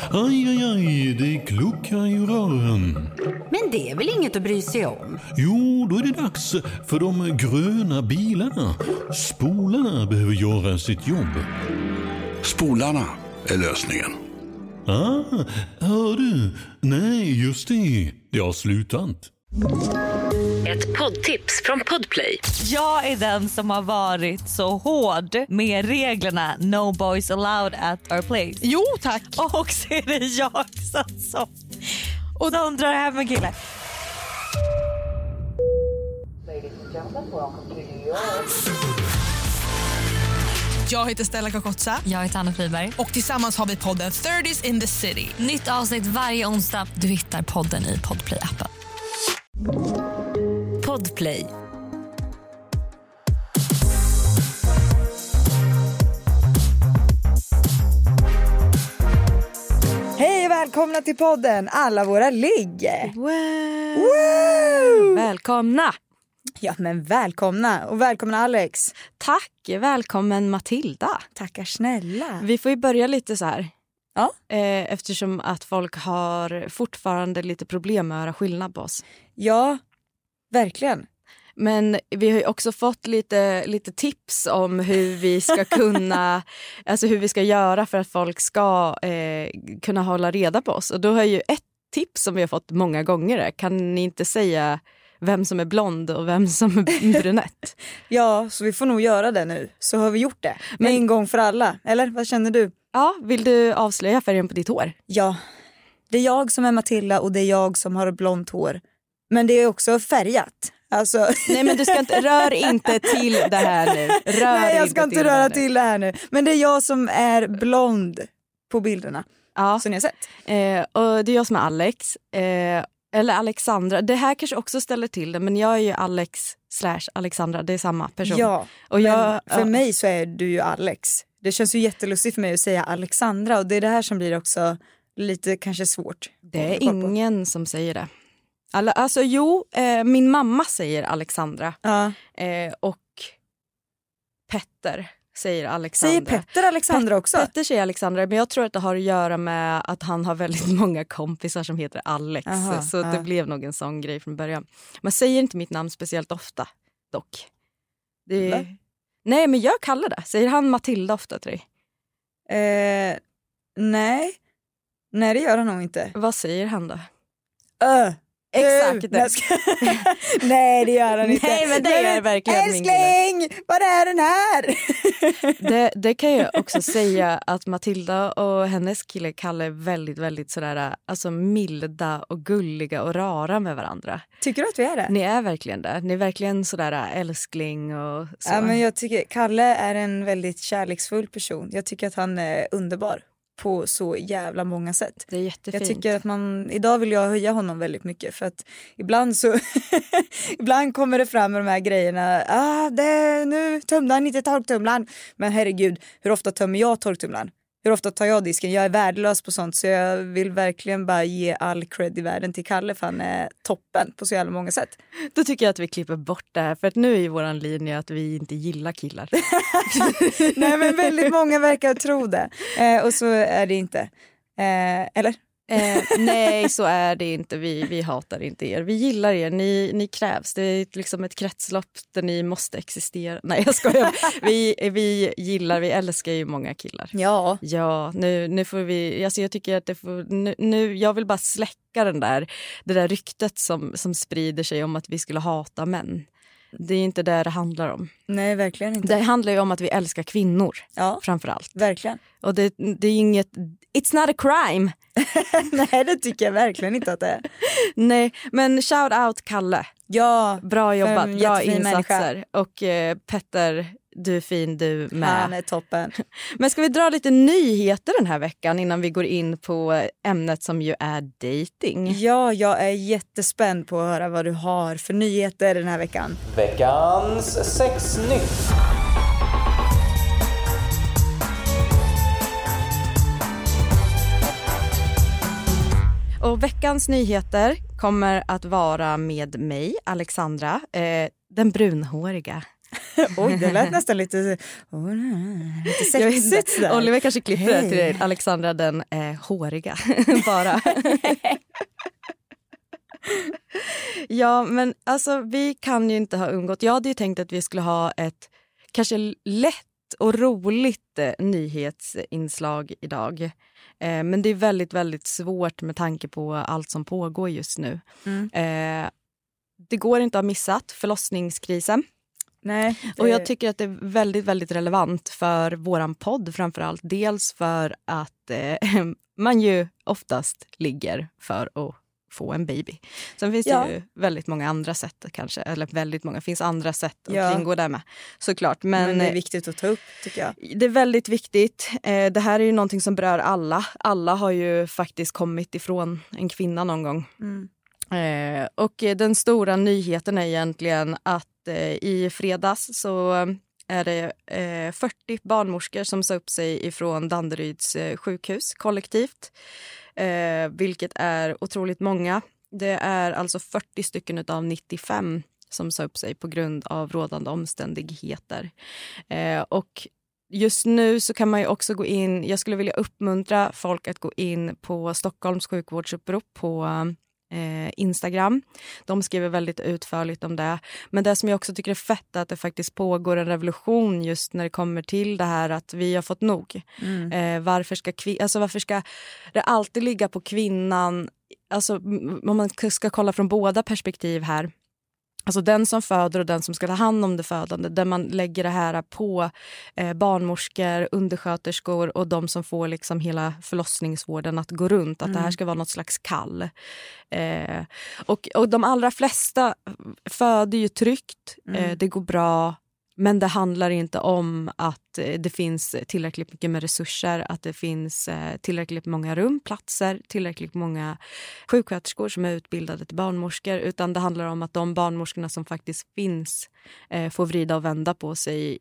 Aj, aj, aj, det kluckar i rören. Men det är väl inget att bry sig om? Jo, då är det dags för de gröna bilarna. Spolarna behöver göra sitt jobb. Spolarna är lösningen. Hör du? Nej, just det. Det har slutat. Ett poddtips från Podplay. Jag är den som har varit så hård med reglerna No boys allowed at our place. Jo, tack. Och så är det jag som och de drar hem en kille. Jag heter Stella Kakotsa. Jag heter Anna Friberg. Och tillsammans har vi podden 30s in the City. Nytt avsnitt varje onsdag. Du hittar podden i Podplay-appen. Podplay. Hej och välkomna till podden Alla våra ligg. Wow. Välkomna. Ja, men välkomna. Och välkomna Alex. Tack, välkommen Matilda. Tackar snälla. Vi får ju börja lite så här. Ja. Eftersom att folk har fortfarande lite problem med att höra skillnad på oss. Ja, verkligen. Men vi har ju också fått lite tips om hur vi ska kunna, alltså hur vi ska göra för att folk ska kunna hålla reda på oss. Och då har ju ett tips som vi har fått många gånger. Kan ni inte säga vem som är blond och vem som är brunett? Ja, så vi får nog göra det nu. Så har vi gjort det. Men en gång för alla. Eller vad känner du? Ja, vill du avslöja färgen på ditt hår? Ja, det är jag som är Matilda och det är jag som har blont hår. Men det är också färgat. Alltså. Nej, men du ska inte, rör inte till det här nu. Nej, jag ska inte röra till det här nu. Men det är jag som är blond på bilderna. Ja. Som ni har sett. Och det är jag som är Alex. Eller Alexandra. Det här kanske också ställer till det. Men jag är ju Alex/Alexandra. Det är samma person. Ja, och för mig så är du ju Alex. Det känns ju jättelustigt för mig att säga Alexandra. Och det är det här som blir också lite kanske svårt. Det är ingen som säger det. Alltså min mamma säger Alexandra. Ja. Och Petter säger Alexandra. Säger Petter Alexandra också? Petter säger Alexandra, men jag tror att det har att göra med att han har väldigt många kompisar som heter Alex. Aha, så det blev nog en sån grej från början. Man säger inte mitt namn speciellt ofta, dock. Nej, men jag kallar det. Säger han Matilda ofta till dig? Nej. Nej, det gör han nog inte. Vad säger han då? Exakt det. Nej, det gör han inte. Nej, men det gör verkligen älskling, vad är den här? det kan jag också säga att Matilda och hennes kille Kalle är väldigt, väldigt sådär, alltså milda och gulliga och rara med varandra. Tycker du att vi är det? Ni är verkligen det. Ni är verkligen sådär älskling och så. Ja, men jag tycker Kalle är en väldigt kärleksfull person. Jag tycker att han är underbar. På så jävla många sätt. Det är jättefint. Jag tycker att idag vill jag höja honom väldigt mycket. För att ibland så ibland kommer det fram med de här grejerna. Nu tömde han inte torktumlaren. Men herregud, hur ofta tömmer jag torktumlaren? Hur ofta tar jag disken? Jag är värdelös på sånt. Så jag vill verkligen bara ge all cred i världen till Kalle. För han är toppen på så jävla många sätt. Då tycker jag att vi klipper bort det här. För att nu är ju våran linje att vi inte gillar killar. Nej, men väldigt många verkar tro det. Och så är det inte. Eller? Nej, så är det inte. Vi hatar inte er. Vi gillar er. Ni krävs. Det är liksom ett kretslopp där ni måste existera. Nej, jag skojar. Vi älskar ju många killar. Ja. Ja, nu får vi... Alltså jag tycker att det får... Nu, jag vill bara släcka det där ryktet som sprider sig om att vi skulle hata män. Det är inte det handlar om. Nej, verkligen inte. Det handlar ju om att vi älskar kvinnor, framförallt. Verkligen. Och det är inget... It's not a crime. Nej, det tycker jag verkligen inte att det är. Nej, men shout out Kalle. Ja, bra jobbat, bra insatser. Människa. Och Petter, du är fin, du med. Han är toppen. Men ska vi dra lite nyheter den här veckan innan vi går in på ämnet som ju är dating? Ja, jag är jättespänd på att höra vad du har för nyheter den här veckan. Veckans sexnytt. Och veckans nyheter kommer att vara med mig, Alexandra, den brunhåriga. Oj, det lät nästan lite sexigt där. Oliver kanske klipper det till dig. Alexandra den håriga bara. Ja, men alltså vi kan ju inte ha undgått. Jag hade ju tänkt att vi skulle ha ett kanske lätt och roligt nyhetsinslag idag. Men det är väldigt, väldigt svårt med tanke på allt som pågår just nu. Det går inte att ha missat förlossningskrisen. Nej, Och jag tycker att det är väldigt, väldigt relevant för våran podd framförallt. Dels för att man ju oftast ligger för att få en baby. Sen finns det ju väldigt många andra sätt kanske. Eller väldigt många, finns andra sätt att kringgå det med. Såklart. Men det är viktigt att ta upp tycker jag. Det är väldigt viktigt. Det här är ju någonting som berör alla. Alla har ju faktiskt kommit ifrån en kvinna någon gång. Och den stora nyheten är egentligen att i fredags så är det 40 barnmorskor som sa upp sig ifrån Danderyds sjukhus kollektivt. Vilket är otroligt många. Det är alltså 40 stycken av 95 som sa upp sig på grund av rådande omständigheter. Och just nu så kan man ju också gå in, jag skulle vilja uppmuntra folk att gå in på Stockholms sjukvårdsupprop på Instagram. De skriver väldigt utförligt om det. Men det som jag också tycker är fett är att det faktiskt pågår en revolution just när det kommer till det här att vi har fått nog. Varför ska det alltid ligga på kvinnan? Alltså om man ska kolla från båda perspektiv här. Alltså den som föder och den som ska ta hand om det födande. Där man lägger det här på barnmorskor, undersköterskor och de som får liksom hela förlossningsvården att gå runt. Att det här ska vara något slags kall. Och de allra flesta föder ju tryggt. Det går bra. Men det handlar inte om att det finns tillräckligt mycket med resurser, att det finns tillräckligt många rum, platser, tillräckligt många sjuksköterskor som är utbildade till barnmorskor, utan det handlar om att de barnmorskorna som faktiskt finns får vrida och vända på sig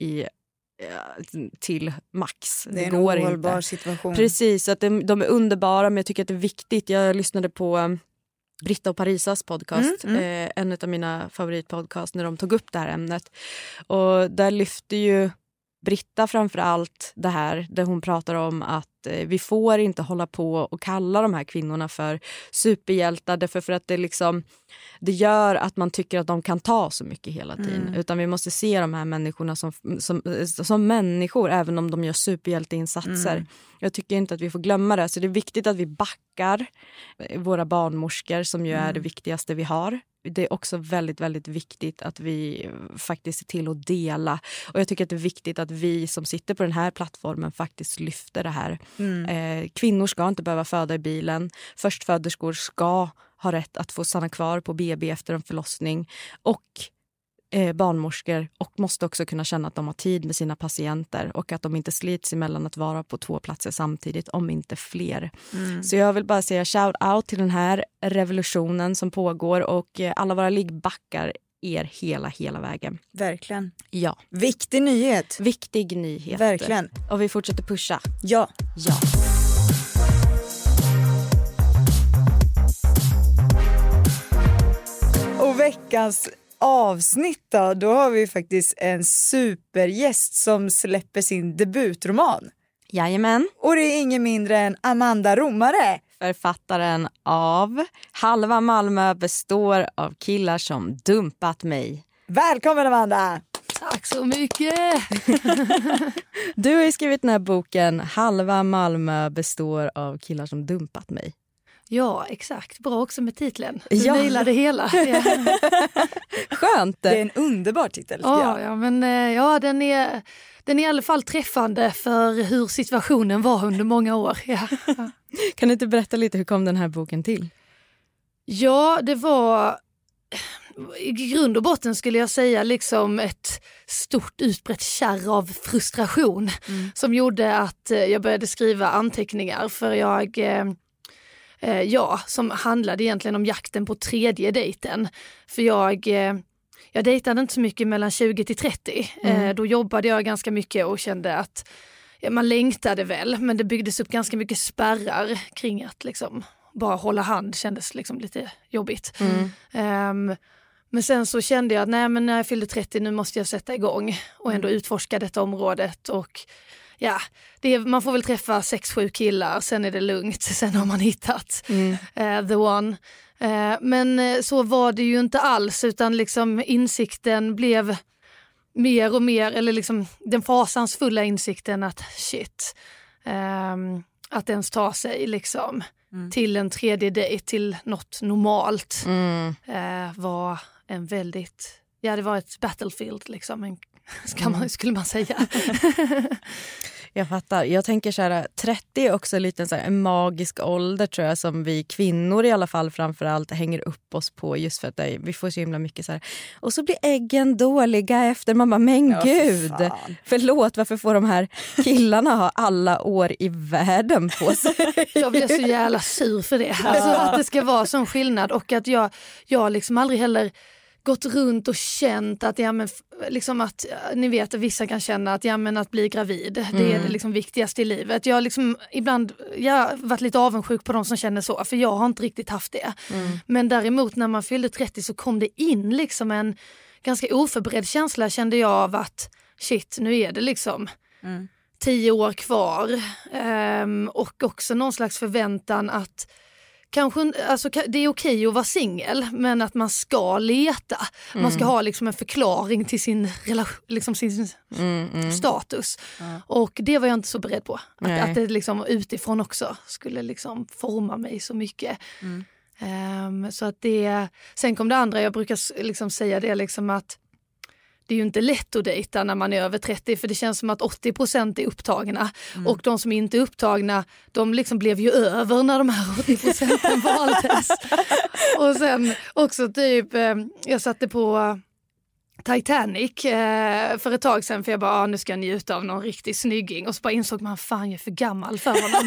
till max. Det är en ohållbar situation. Precis, att de är underbara, men jag tycker att det är viktigt. Jag lyssnade på Britta och Parisas podcast, en av mina favoritpodcast, när de tog upp det här ämnet. Och där lyfter ju Britta framförallt det här där hon pratar om att vi får inte hålla på och kalla de här kvinnorna för superhjältar, därför för att det gör att man tycker att de kan ta så mycket hela tiden. Utan vi måste se de här människorna som människor, även om de gör superhjälteinsatser. Jag tycker inte att vi får glömma det. Så det är viktigt att vi backar våra barnmorskor som ju är det viktigaste vi har. Det är också väldigt, väldigt viktigt att vi faktiskt ser till att dela. Och jag tycker att det är viktigt att vi som sitter på den här plattformen faktiskt lyfter det här. Kvinnor ska inte behöva föda i bilen. Förstföderskor ska ha rätt att få stanna kvar på BB efter en förlossning. Och barnmorskor och måste också kunna känna att de har tid med sina patienter och att de inte slits emellan att vara på 2 platser samtidigt, om inte fler. Så jag vill bara säga shout out till den här revolutionen som pågår, och alla våra liggbackar er hela vägen. Verkligen. Ja. Viktig nyhet. Viktig nyhet. Verkligen. Och vi fortsätter pusha. Ja. Och veckans avsnitt då har vi faktiskt en supergäst som släpper sin debutroman. Jajamän. Och det är ingen mindre än Amanda Romare. Författaren av Halva Malmö består av killar som dumpat mig. Välkommen Amanda! Tack så mycket! Du har ju skrivit den här boken Halva Malmö består av killar som dumpat mig. Ja, exakt. Bra också med titeln. Du gillade det hela. Ja. Skönt! Det är en underbar titel. Ja, men den är i alla fall träffande för hur situationen var under många år. Ja. Kan du inte berätta lite, hur kom den här boken till? Ja, det var i grund och botten skulle jag säga liksom ett stort utbrett kärr av frustration som gjorde att jag började skriva anteckningar, för som handlade egentligen om jakten på 3:e dejten. För jag dejtade inte så mycket mellan 20 till 30. Då jobbade jag ganska mycket och kände att man längtade väl, men det byggdes upp ganska mycket spärrar kring att liksom bara hålla hand kändes liksom lite jobbigt. Men sen så kände jag att nej, men när jag fyllde 30 nu måste jag sätta igång och ändå utforska detta området. Och ja, man får väl träffa 6-7 killar, sen är det lugnt. Sen har man hittat the one. Men så var det ju inte alls, utan liksom insikten blev mer och mer, eller liksom den fasansfulla insikten att shit, att ens ta sig liksom till en tredje dejt, till något normalt var en väldigt, det var ett battlefield liksom, skulle man säga. Jag fattar. Jag tänker så här, 30 är också lite så här, en magisk ålder tror jag, som vi kvinnor i alla fall framförallt hänger upp oss på, just för att vi får så himla mycket så här. Och så blir äggen dåliga efter. Man bara, men gud, förlåt, varför får de här killarna ha alla år i världen på sig? Jag blir så jävla sur för det. Alltså att det ska vara sån skillnad, och att jag liksom aldrig heller gått runt och känt att liksom att ni vet att vissa kan känna att att bli gravid, det är det liksom viktigaste i livet. Jag liksom ibland har varit lite avundsjuk på de som känner så, för jag har inte riktigt haft det. Men däremot när man fyllde 30 så kom det in liksom en ganska oförberedd känsla, kände jag, av att shit, nu är det liksom 10 år kvar, och också någon slags förväntan att kanske, alltså, det är okej att vara singel, men att man ska leta. Man ska ha liksom en förklaring till sin relation, liksom sin status. Och det var jag inte så beredd på. Att det liksom utifrån också skulle liksom forma mig så mycket. Så att sen kom det andra, jag brukar liksom säga det liksom, att det är ju inte lätt att dejta när man är över 30, för det känns som att 80% är upptagna och de som inte är upptagna, de liksom blev ju över när de här 80% valdes. Och sen också typ, jag satte på Titanic för ett tag sedan, för jag bara, nu ska jag njuta av någon riktigt snygging, och så bara insåg man, fan, jag är för gammal för honom.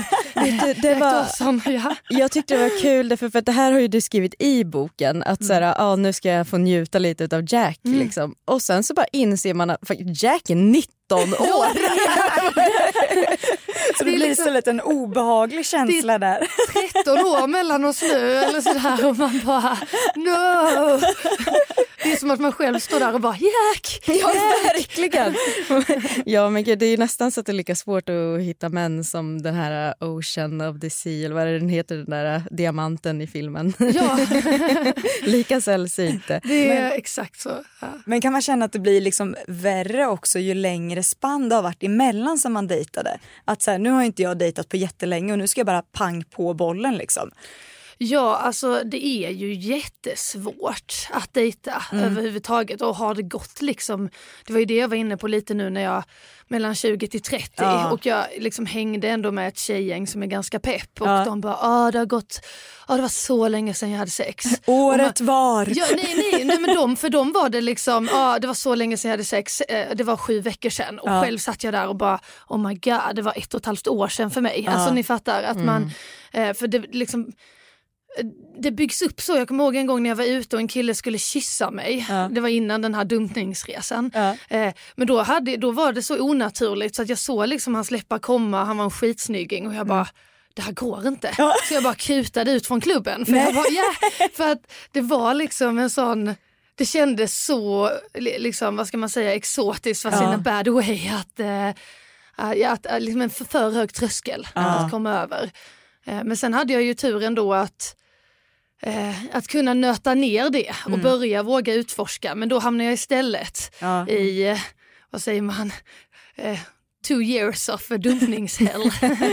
Jag tyckte det var kul, för att det här har ju du skrivit i boken, att såhär, nu ska jag få njuta lite av Jack liksom. Och sen så bara inser man att Jack är 19 år. Så det blir liksom, så lite en obehaglig känsla där. 13 år mellan oss nu eller sådär, och man bara no. Det är som att man själv står där och bara Jack! Ja, verkligen. Ja, men gud, det är ju nästan så att det är lika svårt att hitta män som den här Ocean of the Sea, eller vad är det den heter, den där diamanten i filmen. Ja. Lika sällsynt. Det är exakt så. Ja. Men kan man känna att det blir liksom värre också ju längre spann det har varit emellan som man dejtade? Att så här, nu har inte jag dejtat på jättelänge och nu ska jag bara pang på bollen liksom. Ja, alltså det är ju jättesvårt att dejta överhuvudtaget, och har det gått liksom, det var ju det jag var inne på lite nu när jag mellan 20 till 30 och jag liksom hängde ändå med ett tjejgäng som är ganska pepp, och de bara, det var så länge sedan jag hade sex. Året var. Ja, nej, men för dem var det liksom, det var så länge sedan jag hade sex, det var 7 veckor sedan, och själv satt jag där och bara, oh my god, det var 1,5 år sedan för mig. Alltså ni fattar att man, för det liksom, det byggs upp så. Jag kommer ihåg en gång när jag var ute och en kille skulle kyssa mig. Det var innan den här dumpningsresan. Men då var det så onaturligt så att jag såg liksom hans läppar komma. Han var en skitsnygging och jag bara, det här går inte. Så jag bara kutade ut från klubben. För jag bara, för att det var liksom en sån, det kändes så liksom, vad ska man säga, exotiskt, fast in a bad way, att liksom en för hög tröskel att komma över. Men sen hade jag ju turen då att kunna nöta ner det och börja våga utforska. Men då hamnade jag istället i, vad säger man, 2 years of dumpningshell.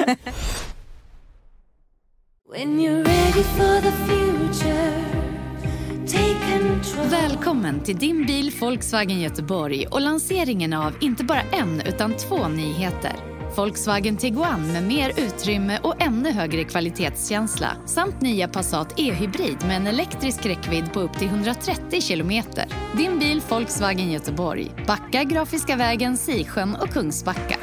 When you're ready for the future, take control. Välkommen till din bil Volkswagen Göteborg och lanseringen av inte bara en utan 2 nyheter. Volkswagen Tiguan med mer utrymme och ännu högre kvalitetskänsla, samt nya Passat e-hybrid med en elektrisk räckvidd på upp till 130 kilometer. Din bil Volkswagen Göteborg, Backa, Grafiska vägen, Sisjön och Kungsbacka.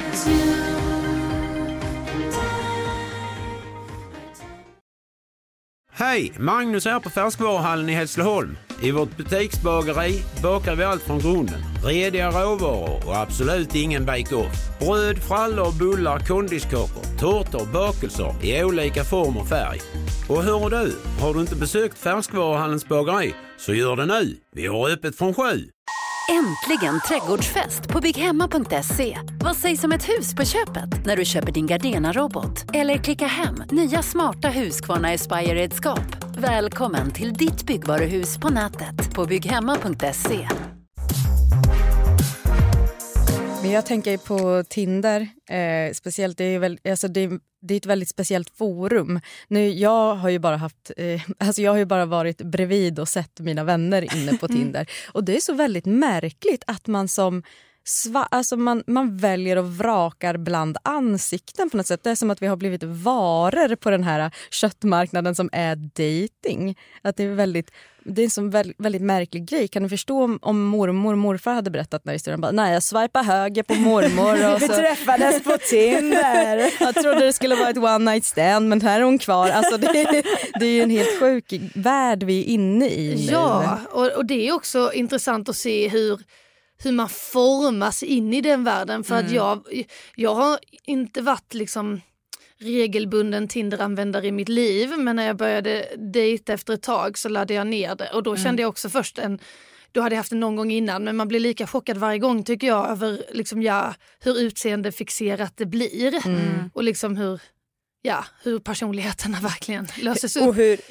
Hej, Magnus här på Färskvaruhallen i Hässleholm. I vårt butiksbageri bakar vi allt från grunden. Rediga råvaror och absolut ingen bake-off. Bröd, frallor, bullar, kondiskakor, tårtor och bakelser i olika form och färg. Och hör du, har du inte besökt Färskvaruhallens bageri så gör det nu. Vi har öppet från 7. Äntligen trädgårdsfest på bygghemma.se. Vad sägs om ett hus på köpet när du köper din Gardena-robot? Eller klicka hem nya smarta Husqvarna Aspire-redskap. Välkommen till ditt byggvaruhus på nätet på bygghemma.se. Men jag tänker på Tinder, speciellt det är ett väldigt speciellt forum. Nu, jag har ju bara varit bredvid och sett mina vänner inne på Tinder. Och det är så väldigt märkligt att man som man väljer och vrakar bland ansikten på något sätt. Det är som att vi har blivit varor på den här köttmarknaden som är dating. Att det är en sån väldigt märklig grej. Kan du förstå om mormor och morfar hade berättat när historien bara, nej, jag swipar höger på mormor. Och så... Vi träffades på Tinder. Jag trodde det skulle vara ett one night stand, men här är hon kvar. Alltså det är ju en helt sjuk värld vi är inne i nu. Ja, och det är också intressant att se hur man formas in i den världen. För att jag har inte varit liksom regelbunden Tinder-användare i mitt liv. Men när jag började dejta efter ett tag så laddade jag ner det. Och då kände jag också först då hade jag haft det någon gång innan. Men man blir lika chockad varje gång tycker jag över liksom, hur utseendefixerat det blir. Och liksom hur personligheterna verkligen löses upp. Och hur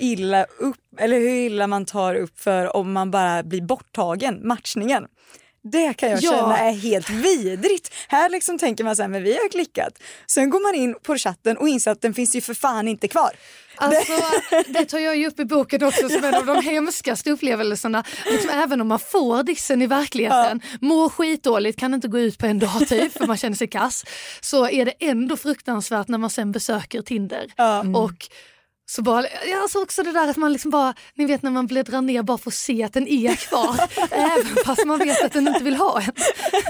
illa man tar upp för om man bara blir borttagen, matchningen. Det kan jag känna är helt vidrigt. Här liksom tänker man så här, men vi har klickat. Sen går man in på chatten och inser att den finns ju för fan inte kvar. Alltså, det tar jag ju upp i boken också som en av de hemskaste upplevelserna. Liksom, även om man får dissen i verkligheten, mår skitdåligt, kan inte gå ut på en dag typ för man känner sig kass, så är det ändå fruktansvärt när man sen besöker Tinder. Och så bara, alltså också det där att man liksom bara, ni vet när man bläddrar ner bara för att se att den är kvar, även fast man vet att den inte vill ha en.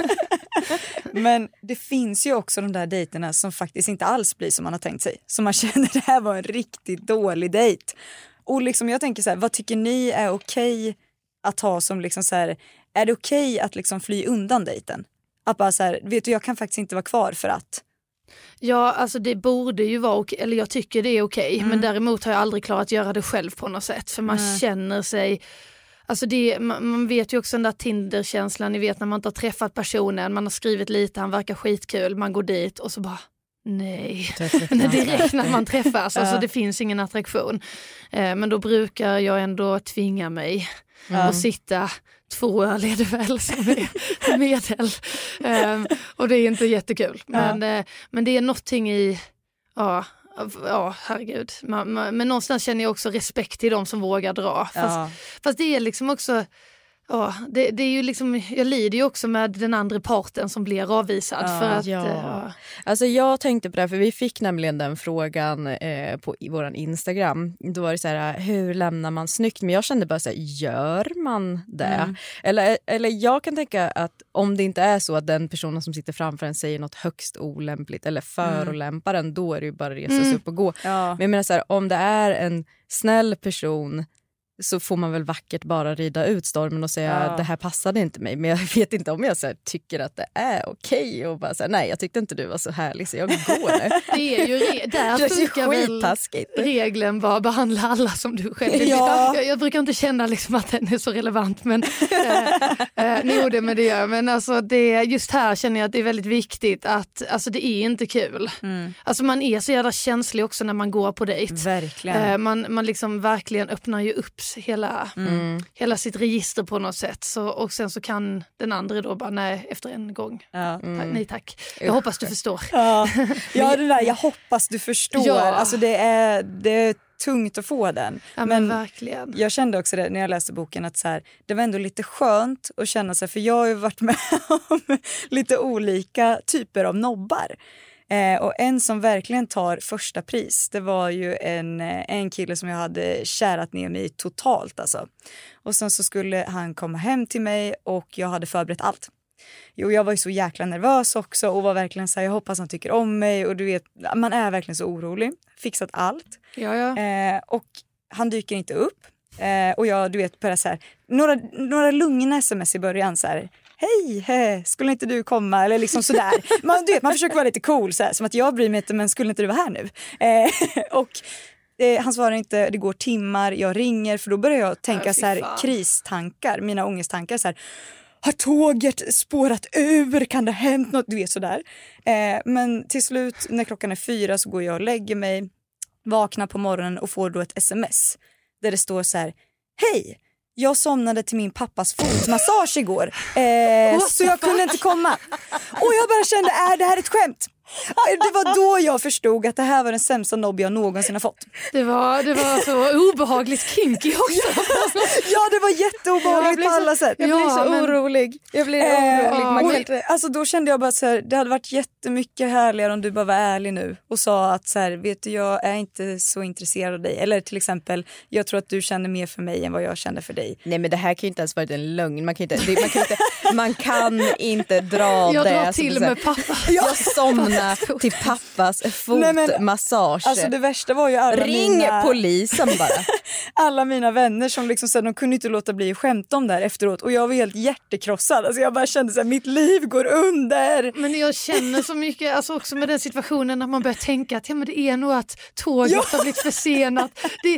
Men det finns ju också de där dejterna som faktiskt inte alls blir som man har tänkt sig. Så man känner det här var en riktigt dålig dejt. Och liksom jag tänker så här, vad tycker ni är okej att ha som liksom så här, är det okej att liksom fly undan dejten? Att bara så här, vet du, jag kan faktiskt inte vara kvar för att... Ja, alltså det borde ju vara okej, eller jag tycker det är okej. Men däremot har jag aldrig klarat att göra det själv på något sätt. För man känner sig... Alltså man vet ju också den där Tinder-känslan, ni vet när man inte har träffat personen, man har skrivit lite, han verkar skitkul, man går dit och så bara... Nej, direkt när man träffas, alltså det finns ingen attraktion. Men då brukar jag ändå tvinga mig att sitta 2 öl är det väl som är medel. Och det är inte jättekul. Men det är någonting i, herregud. Men någonstans känner jag också respekt till de som vågar dra. Fast det är liksom också... Ja, det är ju liksom, jag lider ju också med den andra parten som blir avvisad. För att, Alltså jag tänkte på det här, för vi fick nämligen den frågan på våran Instagram. Då var det så här, hur lämnar man snyggt? Men jag kände bara så här, gör man det? Eller jag kan tänka att om det inte är så att den personen som sitter framför en säger något högst olämpligt eller förolämpar en, då är det ju bara resa sig upp och gå. Men jag menar så här, om det är en snäll person så får man väl vackert bara rida ut stormen och säga det här passade inte mig. Men jag vet inte om jag så här, tycker att det är okej och bara säga nej, jag tyckte inte du var så härlig så jag går nu. Det är ju där funkar väl regeln bara behandla alla som du själv vill. Jag brukar inte känna liksom att den är så relevant, men det gör. Men alltså just här känner jag att det är väldigt viktigt att alltså det är inte kul. Alltså man är så jävla känslig också när man går på dejt. Verkligen. Man liksom verkligen öppnar ju upp hela sitt register på något sätt. Och sen så kan den andra då bara nej efter en gång. Nej tack. Jag hoppas du förstår. Det där, jag hoppas du förstår. Alltså det är tungt att få den. Ja, men verkligen. Jag kände också det när jag läste boken att så här, det var ändå lite skönt att känna sig, för jag har ju varit med om lite olika typer av nobbar. Och en som verkligen tar första pris, det var ju en kille som jag hade kärat ner mig totalt alltså. Och sen så skulle han komma hem till mig och jag hade förberett allt. Jo, jag var ju så jäkla nervös också och var verkligen så här, jag hoppas han tycker om mig och du vet, man är verkligen så orolig. Fixat allt. Ja. Och han dyker inte upp. Och jag, du vet, bara så här, några lugna sms i början så här. Hej, skulle inte du komma? Eller liksom sådär. Man försöker vara lite cool så här, som att jag bryr mig inte, men skulle inte du vara här nu? Och han svarar inte, det går timmar, jag ringer, för då börjar jag tänka så här kristankar, mina ångesttankar så här. Har tåget spårat ur? Kan det ha hänt något? Du vet sådär. Men till slut när klockan är 4 så går jag och lägger mig, vaknar på morgonen och får då ett sms där det står så här: hej, jag somnade till min pappas fotmassage igår så jag kunde inte komma. Och jag bara kände, är det här ett skämt? Det var då jag förstod att det här var den sämsta nobb jag någonsin har fått. Det var så obehagligt kinky också. Ja, det var jätteobehagligt på alla sätt. Jag blir så orolig. Jag blir orolig. Alltså då kände jag bara så här, det hade varit jättemycket härligare om du bara var ärlig nu och sa att så här, vet du, jag är inte så intresserad av dig. Eller till exempel, jag tror att du känner mer för mig än vad jag känner för dig. Nej, men det här kan ju inte ens vara en lögn. Man kan inte dra jag det. Jag drar till med pappa. Jag somnar till pappas fotmassage. Alltså det värsta var ju alla Ring polisen bara. Alla mina vänner som liksom så här, de kunde inte låta bli att skämta om det här efteråt. Och jag var helt hjärtekrossad. Alltså jag bara kände så här, mitt liv går under. Men jag känner så mycket, alltså också med den situationen när man börjar tänka att men det är nog att tåget har blivit försenat.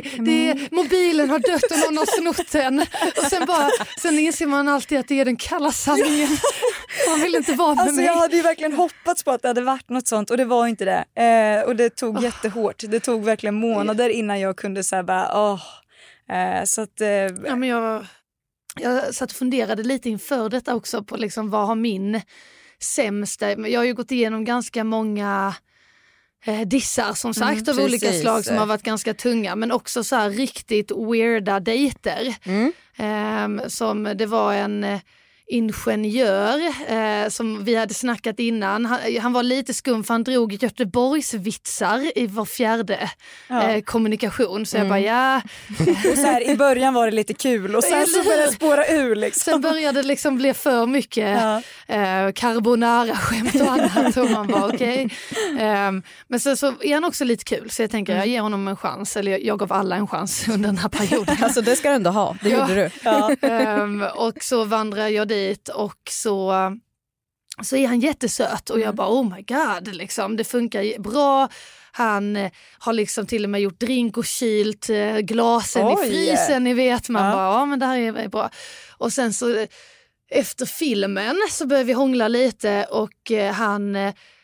Mobilen har dött och någon har snott den. Och sen inser man alltid att det är den kalla sanningen. Man vill inte vara med mig. Jag hade ju verkligen hoppats på att det hade varit något sånt och det var inte det. Och det tog jättehårt. Det tog verkligen månader innan jag kunde säga bara så att ja, men jag satt och funderade lite inför detta också på liksom vad har min sämsta. Jag har ju gått igenom ganska många dissar som sagt av olika slag som har varit ganska tunga, men också så här riktigt weirda dejter. Som det var en ingenjör som vi hade snackat innan. Han var lite skum för han drog Göteborgsvitsar i var fjärde kommunikation. Så jag bara och så här, i början var det lite kul och sen så började det spåra ur liksom. Sen började det liksom bli för mycket carbonara-skämt och annat och man var okej. Men sen så är han också lite kul så jag tänker jag ger honom en chans, eller jag gav alla en chans under den här perioden. Alltså det ska du ändå ha, det gjorde du. Och så vandrar jag dit och så är han jättesöt och jag bara oh my god liksom, det funkar bra. Han har liksom till och med gjort drink och kylt glasen i frysen, ni vet man bara men det här är bra. Och sen så efter filmen så börjar vi hångla lite och han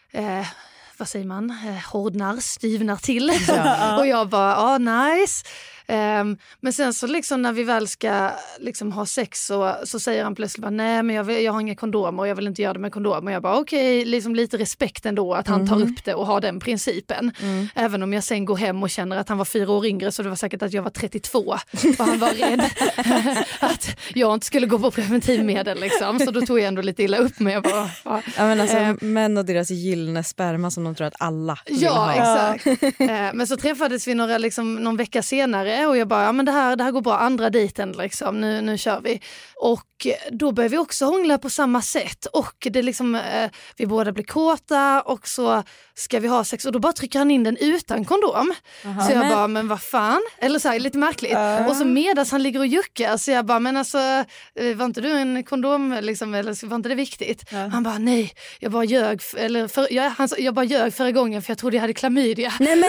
vad säger man, styvnar till. Och jag bara nice. Men sen så liksom när vi väl ska liksom ha sex så säger han plötsligt bara, nej men jag har inga kondomer och jag vill inte göra det med kondomer. Och jag bara okej, liksom lite respekt ändå att han tar upp det och har den principen. Även om jag sen går hem och känner att han var 4 år yngre så det var säkert att jag var 32 och han var rädd att jag inte skulle gå på preventivmedel liksom. Så då tog jag ändå lite illa upp med. Ja men alltså män och deras gyllene sperma som de tror att alla vill ha. Exakt. Men så träffades vi någon vecka senare och jag bara, men det här går bra, andra dejten liksom, nu kör vi. Och då börjar vi också hångla på samma sätt och det liksom, vi båda blir kåta och så ska vi ha sex och då bara trycker han in den utan kondom. Så jag bara, men vad fan? Eller så här, lite märkligt. Och så medan han ligger och juckar så jag bara, men alltså var inte du en kondom liksom, eller var inte det viktigt? Han bara, nej, jag bara ljög jag bara ljög förra gången för jag trodde jag hade klamydia. Nej.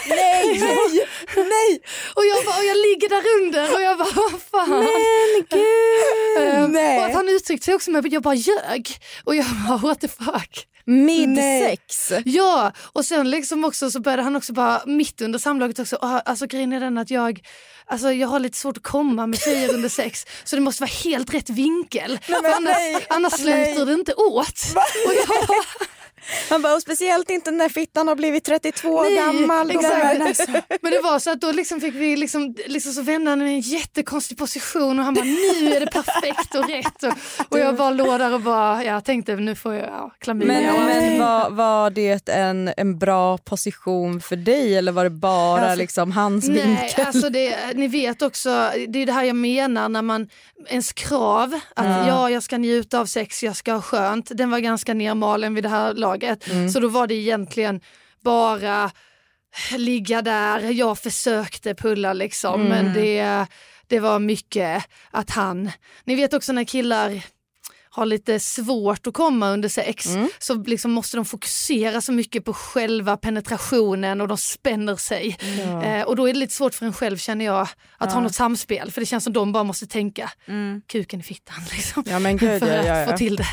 Och jag ligger där under och jag bara, vad fan? Men gud. Och att han uttryckte sig också med att jag bara ljög. Och jag bara, what the fuck? Mid-sex. Ja, och sen liksom också så började han också bara mitt under samlaget också. Alltså grejen är den att jag har lite svårt att komma med tjejer under sex. Så det måste vara helt rätt vinkel. Annars slutar det inte åt. Och jag bara... Han bara, och speciellt inte när fittan har blivit 32 år gammal. Men det var så att då liksom fick vi liksom så vände han i en jättekonstig position och han bara, nu är det perfekt och rätt. Och jag bara låg där och bara, jag tänkte nu får jag klamydia. Men var det en bra position för dig eller var det bara liksom hans vinkel? Nej, alltså ni vet också, det är det här jag menar när man, ens krav att jag ska njuta av sex, jag ska ha skönt, den var ganska nermalen vid det här laget. Så då var det egentligen bara ligga där. Jag försökte pulla liksom, men det var mycket att ni vet också när killar har lite svårt att komma under sex, så liksom måste de fokusera så mycket på själva penetrationen och de spänner sig. Och då är det lite svårt för en själv, känner jag, att ha något samspel, för det känns som de bara måste tänka kuken i fittan liksom, men gud, för att få till det.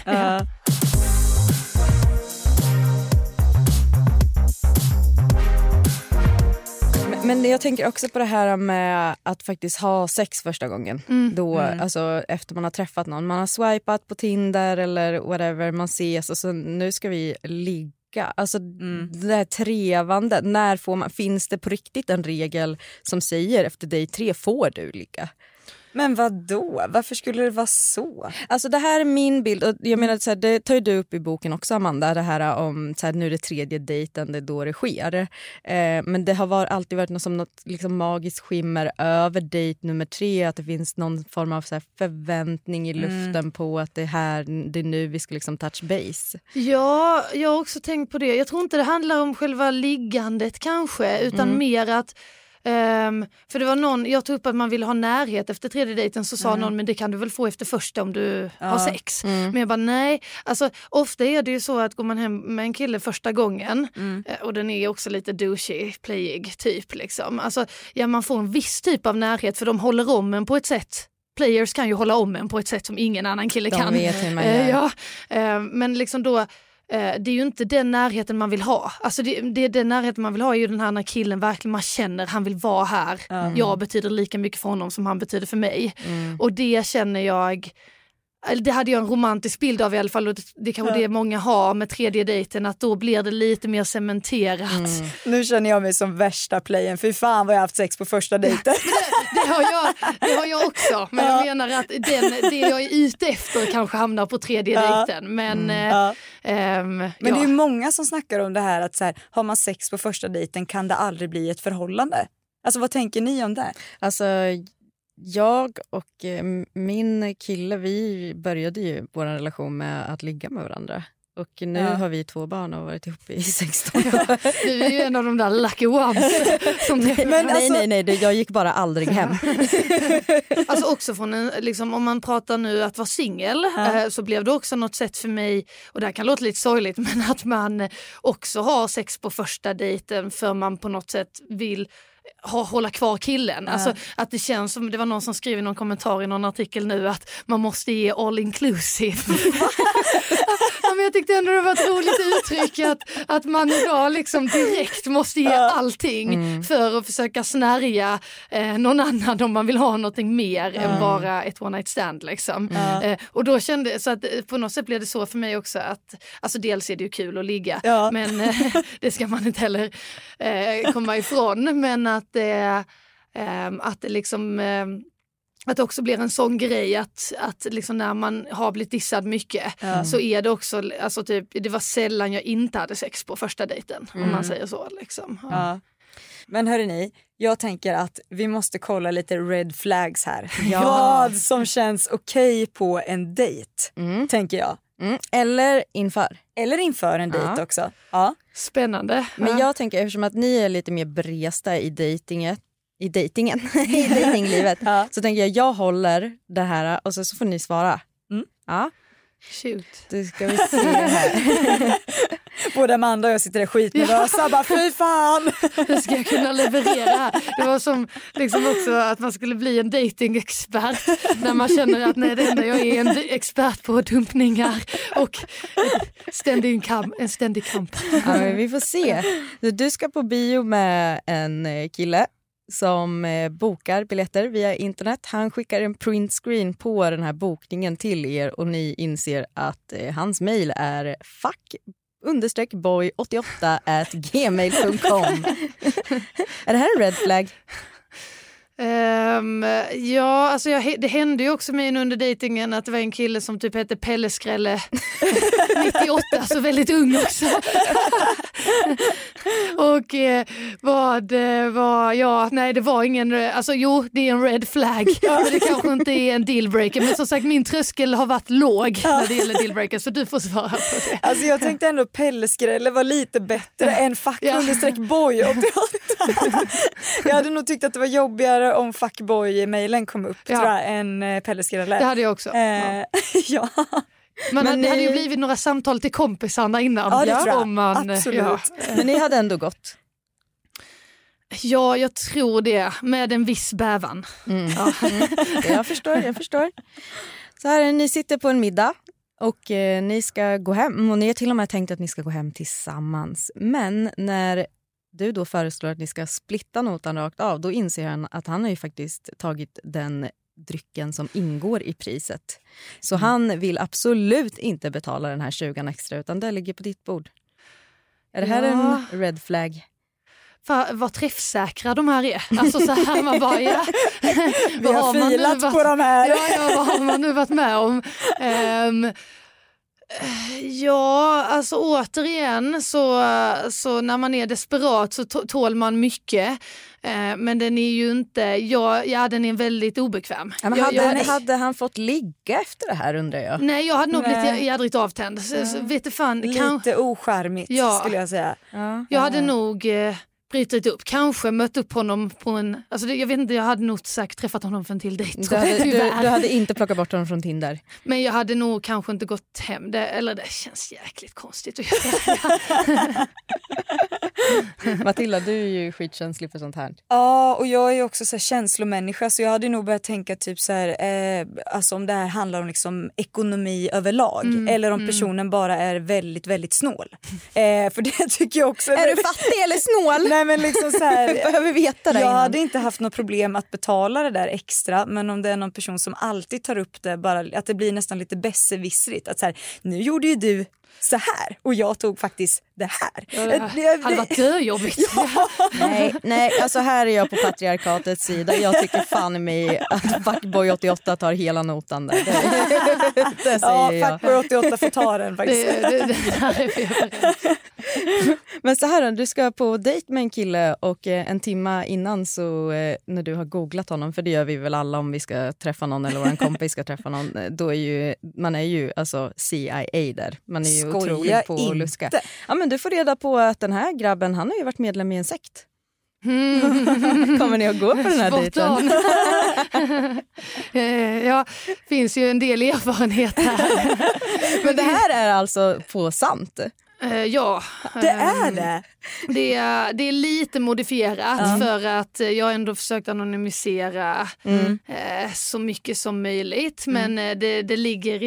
Men jag tänker också på det här med att faktiskt ha sex första gången. Alltså efter man har träffat någon. Man har swipat på Tinder eller whatever, man ses och så nu ska vi ligga. Alltså det här trevande, när får man, finns det på riktigt en regel som säger efter dig 3 får du ligga? Men vad då? Varför skulle det vara så? Alltså det här är min bild, och jag menar så här, det tar ju du upp i boken också, Amanda, det här om så här, nu är det 3:e dejten, det är då det sker. Men det har alltid varit något liksom magiskt skimmer över dejt nummer 3, att det finns någon form av så här förväntning i luften på att det är nu vi ska liksom touch base. Ja, jag har också tänkt på det. Jag tror inte det handlar om själva liggandet kanske, utan mer att för det var någon, jag tog upp att man ville ha närhet efter 3:e dejten, så sa någon, men det kan du väl få efter första om du har sex. Men jag bara nej, alltså ofta är det ju så att går man hem med en kille första gången och den är också lite douchey, playig typ liksom. Alltså man får en viss typ av närhet, för de håller om en på ett sätt. Players kan ju hålla om en på ett sätt som ingen annan kille kan. Men liksom då det är ju inte den närheten man vill ha. Alltså det den närheten man vill ha är ju den här när killen verkligen, man känner han vill vara här. Jag betyder lika mycket för honom som han betyder för mig. Och det känner jag, det hade jag en romantisk bild av i alla fall, och det kanske det många har med 3:e dejten, att då blir det lite mer cementerat. Nu känner jag mig som värsta playen, för fan vad jag har haft sex på första dejten. Det har jag också, men jag menar att det jag är ute efter kanske hamnar på 3:e dejten. Men det är ju många som snackar om det här, att så här, har man sex på första dejten kan det aldrig bli ett förhållande. Alltså vad tänker ni om det? Alltså jag och min kille, vi började ju vår relation med att ligga med varandra. Och nu har vi 2 barn och varit ihop i 16 år. Du är ju en av de där lucky ones. Nej, jag gick bara aldrig hem. Alltså också från liksom, om man pratar nu att vara singel, så blev det också något sätt för mig, och det här kan låta lite sorgligt, men att man också har sex på första dejten för man på något sätt vill hålla kvar killen. Alltså att det känns som, det var någon som skrev i någon kommentar i någon artikel nu, att man måste ge all inclusive. Men jag tyckte ändå det var ett roligt uttryck, att man idag liksom direkt måste ge allting för att försöka snärja någon annan om man vill ha någonting mer än bara ett one night stand liksom. Och då kände så att på något sätt blev det så för mig också, att alltså dels är det ju kul att ligga, men det ska man inte heller komma ifrån, men att det liksom att det också blir en sån grej att liksom när man har blivit dissad mycket så är det också, alltså typ, det var sällan jag inte hade sex på första dejten, om man säger så liksom. Men hörrni, jag tänker att vi måste kolla lite red flags här. Vad som känns okej på en dejt, tänker jag. Eller inför en dejt också. Spännande. Men jag tänker, eftersom att ni är lite mer bresta i dejtinglivet, så tänker jag håller det här och så får ni svara. Shoot. Du ska vi se här. Både Amanda och jag sitter där skitnervösa, bara fy fan. Hur ska jag kunna leverera? Det var som liksom också att man skulle bli en datingexpert när man känner att nej, det enda jag är en expert på dumpningar och en ständig kamp. Ja, men vi får se. Du ska på bio med en kille som bokar biljetter via internet. Han skickar en printscreen på den här bokningen till er och ni inser att hans mejl är fuck_boy88@gmail.com. Är det här en red flag? Ja, alltså det hände ju också mig under dejtingen att det var en kille som typ hette Pelle Skrälle 98, så väldigt ung också. Och det var ingen, alltså jo, det är en red flag, men det kanske inte är en dealbreaker, men som sagt min tröskel har varit låg när det gäller dealbreakers, så du får svara på det. Alltså jag tänkte ändå Pelle Skrälle var lite bättre än fuck_boy 88. Jag hade nog tyckt att det var jobbigare om fuckboy-mailen kom upp tror jag, än Pelle Skrälle. Det hade jag också. Ja. Men det hade ju blivit några samtal till kompisarna innan. Ja, det tror jag. Om man, absolut. Ja. Men ni hade ändå gått? Ja, jag tror det. Med en viss bävan. Ja. Jag förstår. Så här, ni sitter på en middag och ni ska gå hem. Och ni har till och med tänkt att ni ska gå hem tillsammans. Men när du då föreslår att ni ska splitta notan rakt av, då inser han att han har ju faktiskt tagit den drycken som ingår i priset. Så han vill absolut inte betala den här 20 extra, utan det ligger på ditt bord. Är det här en red flag? Vad träffsäkra de här är. Alltså så här man bara, vi har filat på de här. Vad har man nu varit med om? Ja, alltså återigen så när man är desperat så tål man mycket. Men den är ju inte, den är väldigt obekväm. Ja, hade han fått ligga efter det här, undrar jag? Nej, jag hade nog blivit jädrigt avtänd. Vet du fan, lite ocharmigt skulle jag säga. Jag hade nog brytit upp, kanske mött upp honom på en, alltså jag vet inte, jag hade nog säkert träffat honom för en till dejt. Du hade inte plockat bort honom från Tinder? Men jag hade nog kanske inte gått hem, det känns jäkligt konstigt att göra. Matilda, du är ju skitkänslig för sånt här. Ja, och jag är ju också så här känslomänniska, så jag hade nog börjat tänka typ så här, alltså om det här handlar om liksom ekonomi överlag, eller om personen bara är väldigt, väldigt snål. För det tycker jag också. Är du fattig eller snål? Nej, men liksom så här, behöver veta det. Jag innan. hade inte haft något problem att betala det där extra, men om det är någon person som alltid tar upp det, bara att det blir nästan lite besserwissrigt, att så här, nu gjorde ju du så här och jag tog faktiskt det här. Det hade varit döjobbigt. Ja. Nej, alltså här är jag på patriarkatets sida. Jag tycker fan mig att Fuckboy 88 tar hela notan där. Det säger jag. Fuckboy 88 får ta den faktiskt. Men så här, du ska på dejt med en kille och en timme innan så när du har googlat honom, för det gör vi väl alla om vi ska träffa någon eller vår kompis ska träffa någon, då är ju, man är ju alltså CIA där. Man är ju otroligt på att luska. Ja, men du får reda på att den här grabben, han har ju varit medlem i en sekt. Kommer ni att gå på den här dejten? Ja, finns ju en del erfarenhet här. Men det här är alltså på sant? Ja. Det är det. Det är lite modifierat för att jag ändå försökt anonymisera så mycket som möjligt. Men det ligger i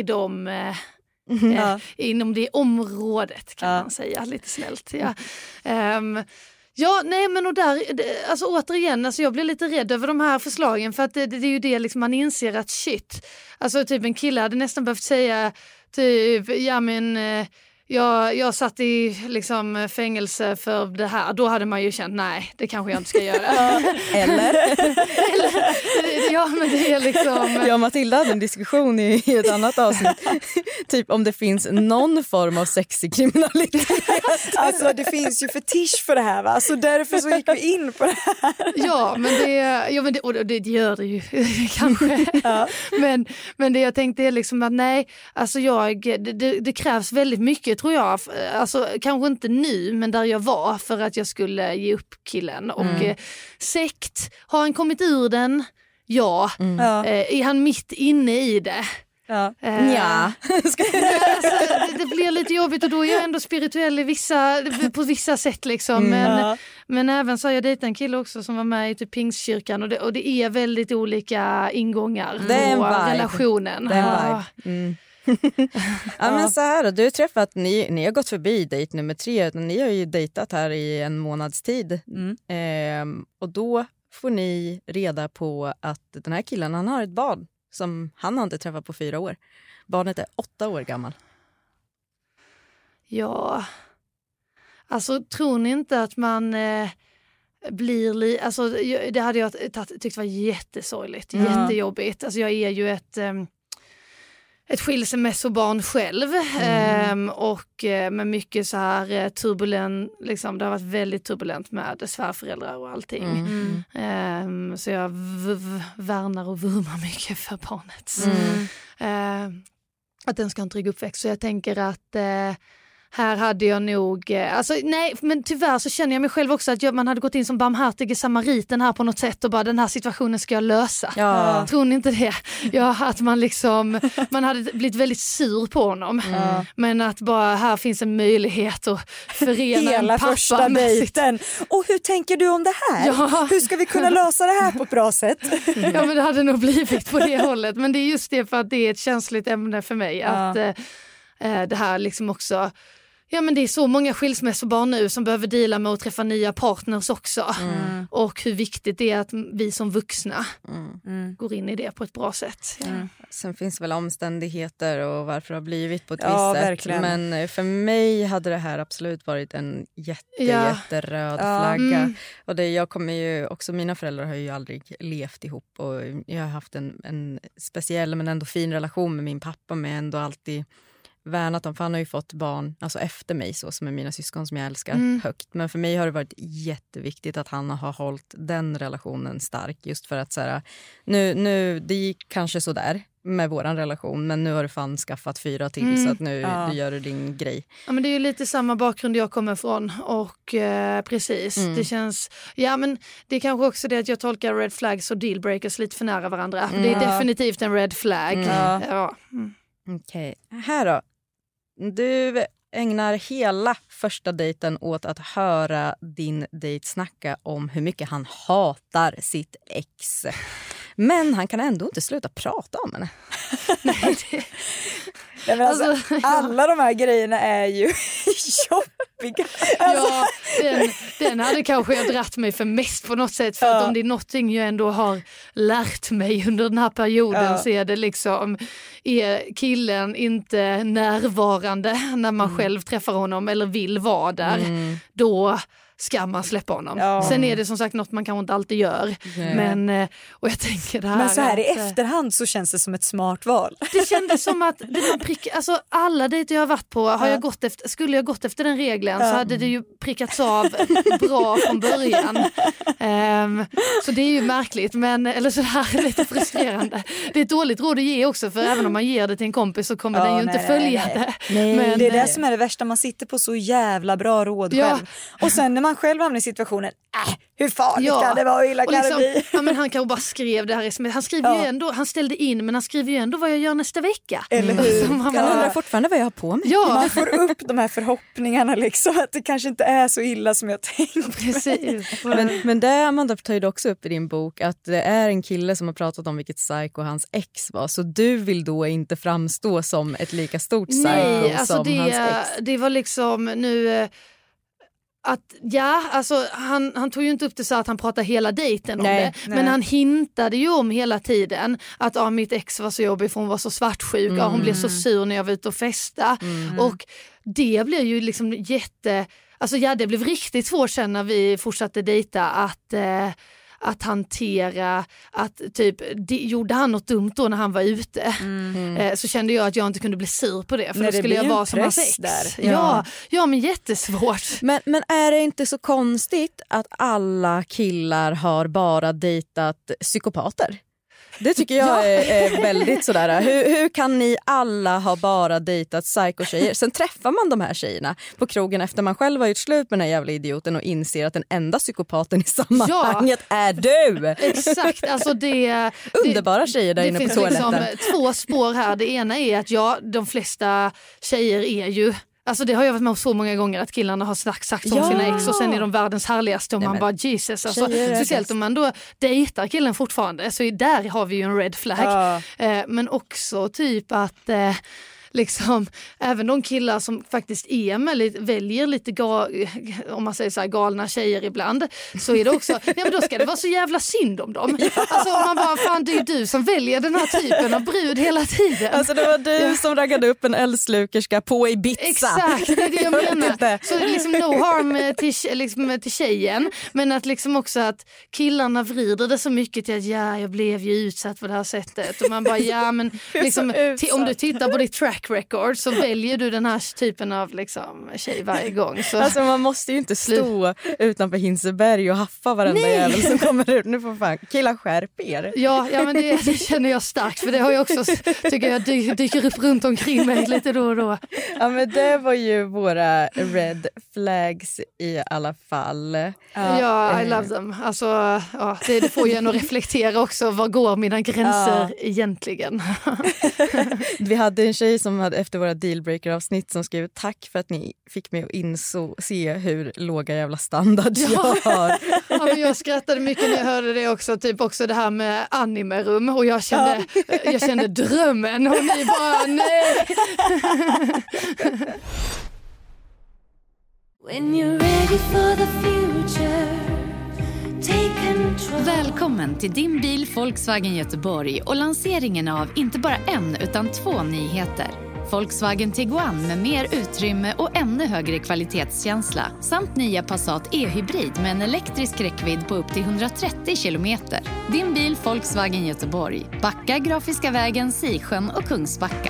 inom det området kan man säga, lite snällt. Ja. Ja, nej men och där, alltså återigen, alltså jag blir lite rädd över de här förslagen, för att det är ju det liksom, man inser att shit, alltså typ en kille hade nästan behövt säga typ, ja men jag satt i liksom fängelse för det här, då hade man ju känt nej, det kanske jag inte ska göra. Eller? Ja, men det är liksom... Jag och Matilda hade en diskussion i ett annat avsnitt. Typ om det finns någon form av sexig kriminalitet. Alltså det finns ju fetisch för det här, va? Så därför så gick vi in på det här. Ja, men det gör det ju kanske. Ja. Men det jag tänkte är liksom att nej, alltså det krävs väldigt mycket, tror jag. Alltså kanske inte nu, men där jag var, för att jag skulle ge upp killen. Och sekt, har han kommit ur den? Ja. Är han mitt inne i det? Ja. Alltså, det blir lite jobbigt, och då är jag ändå spirituell på vissa sätt liksom. Men även så har jag dejtat en kille också som var med i typ Pingstkyrkan, och det är väldigt olika ingångar på relationen. Det är en vibe. Ja, men så här då, du har träffat, ni har gått förbi dejt nummer 3, utan ni har ju dejtat här i en månads tid. Och då får ni reda på att den här killen, han har ett barn som han har inte träffat på 4 år. Barnet är 8 år gammal. Ja, alltså tror ni inte att man blir alltså, det hade jag tyckt var jättesorgligt, jättejobbigt. Alltså jag är ju ett skilsmässobarn själv och med mycket så här turbulent, liksom, det har varit väldigt turbulent med svärföräldrar och allting. Så jag värnar och vurmar mycket för barnet. Att den ska ha en trygg uppväxt. Så jag tänker att här hade jag nog, men tyvärr så känner jag mig själv också att man hade gått in som barmhärtige samariten här på något sätt och bara den här situationen ska jag lösa. Ja. Tror ni inte det? Ja, att man hade blivit väldigt sur på honom. Men att bara här finns en möjlighet att förena hela en pappa första med dejten. Och hur tänker du om det här? Ja. Hur ska vi kunna lösa det här på ett bra sätt? Ja, men det hade nog blivit på det hållet. Men det är just det, för att det är ett känsligt ämne för mig. Att det här liksom också... Ja, men det är så många skilsmässobarn nu som behöver dela med att träffa nya partners också. Och hur viktigt det är att vi som vuxna går in i det på ett bra sätt. Ja. Sen finns väl omständigheter och varför det har blivit på ett visst verkligen. sätt. Men för mig hade det här absolut varit en jätteröd flagga. Och jag kommer ju också, mina föräldrar har ju aldrig levt ihop. Och jag har haft en speciell men ändå fin relation med min pappa, med ändå alltid värnat om, för han har ju fått barn alltså efter mig, så som är mina syskon som jag älskar högt. Men för mig har det varit jätteviktigt att han har hållit den relationen stark, just för att så här, nu det gick kanske så där med våran relation, men nu har du fan skaffat 4 till så att nu gör du din grej. Ja, men det är ju lite samma bakgrund jag kommer från och precis, det känns, men det är kanske också det att jag tolkar red flags och dealbreakers lite för nära varandra. Det är definitivt en red flag. Okej, här då. Du ägnar hela första dejten åt att höra din dejt snacka om hur mycket han hatar sitt ex. Men han kan ändå inte sluta prata om henne. Nej, men alltså, alla de här grejerna är ju jobbiga. Alltså. Ja, den hade kanske jag dratt mig för mest på något sätt. För att om det är någonting jag ändå har lärt mig under den här perioden så är det liksom, är killen inte närvarande när man själv träffar honom eller vill vara där, då ska man släppa honom. Sen är det som sagt något man kanske inte alltid gör. Men, och jag tänker det här. Men så här i efterhand så känns det som ett smart val. Det kändes som att alltså alla dejter jag har varit på har jag gått efter, skulle jag gått efter den regeln så hade det ju prickats av bra från början. Så det är ju märkligt, men eller så här lite frustrerande. Det är ett dåligt råd att ge också, för även om man ger det till en kompis så kommer den ju inte följa det. Men det är det som är det värsta, man sitter på så jävla bra råd själv. Och sen när man själv hamnar i situationen, hur farligt kan det vara, hur illa kan det bli? Ja, men han kanske bara skrev det här sms. Han skriver ju ändå, han ställde in, men han skriver ju ändå vad jag gör nästa vecka. Eller hur? Man undrar fortfarande vad jag har på mig. Ja. Man får upp de här förhoppningarna liksom, att det kanske inte är så illa som jag tänkte. Precis. Men det, Amanda, tar ju också upp i din bok att det är en kille som har pratat om vilket psycho hans ex var. Så du vill då inte framstå som ett lika stort psycho alltså som hans ex? Det var liksom nu... Att han tog ju inte upp det så att han pratade hela dejten om det. Men han hintade ju om hela tiden att mitt ex var så jobbig för hon var så svartsjuk. Hon blev så sur när jag var ute och festa. Och det blev ju liksom det blev riktigt svårt sen när vi fortsatte dejta att hantera att typ gjorde han något dumt då när han var ute så kände jag att jag inte kunde bli sur på det, för då skulle jag vara som hans ex där. Ja, men jättesvårt. Men är det inte så konstigt att alla killar har bara dejtat psykopater? Det tycker jag är väldigt sådär. Hur kan ni alla ha bara dejtat psycho-tjejer? Sen träffar man de här tjejerna på krogen efter man själv har gjort slut med den här jävla idioten och inser att den enda psykopaten i sammanhanget är du. Exakt, alltså underbara tjejer där inne på toaletten. Det finns liksom 2 spår här. Det ena är att de flesta tjejer är ju... Alltså det har jag varit med om så många gånger att killarna har sagt om sina ex och sen är de världens härligaste och man bara Jesus. Alltså, speciellt om man då dejtar killen fortfarande, så där har vi ju en red flag. Men också typ att liksom, även de killar som faktiskt är med, väljer lite om man säger så här, galna tjejer ibland, så är det också, ja men då ska det vara så jävla synd om dem. Alltså man bara, fan det är du som väljer den här typen av brud hela tiden. Alltså det var du som raggade upp en eldslukerska på Ibiza. Exakt, det är det jag menar. Så liksom no harm till tjejen, men att liksom också att killarna vrider det så mycket till att jag blev ju utsatt på det här sättet. Och man bara, ja men liksom, om du tittar på ditt track record så väljer du den här typen av liksom, tjej varje gång. Så. Alltså man måste ju inte stå utanför Hinseberg och haffa varenda jävel som kommer ut. Nu får fan killar skärp er. Ja men det känner jag starkt, för det har jag också, tycker jag dyker upp runt omkring mig lite då och då. Ja men det var ju våra red flags i alla fall. Ja, I love them. Alltså, ja, det får ju en att reflektera också. Var går mina gränser egentligen? Vi hade en tjej som hade efter våra dealbreaker-avsnitt som skrev tack för att ni fick mig att se hur låga jävla standard jag har. Ja, men jag skrattade mycket när jag hörde det också. Typ också det här med animerum. Och jag kände drömmen. Och ni bara, nej. When you're ready for the future, take control. Välkommen till din bil Volkswagen Göteborg och lanseringen av inte bara en utan 2 nyheter. Volkswagen Tiguan med mer utrymme och ännu högre kvalitetskänsla samt nya Passat e-hybrid med en elektrisk räckvidd på upp till 130 kilometer. Din bil Volkswagen Göteborg. Backa, Grafiska vägen, Sisjön och Kungsbacka.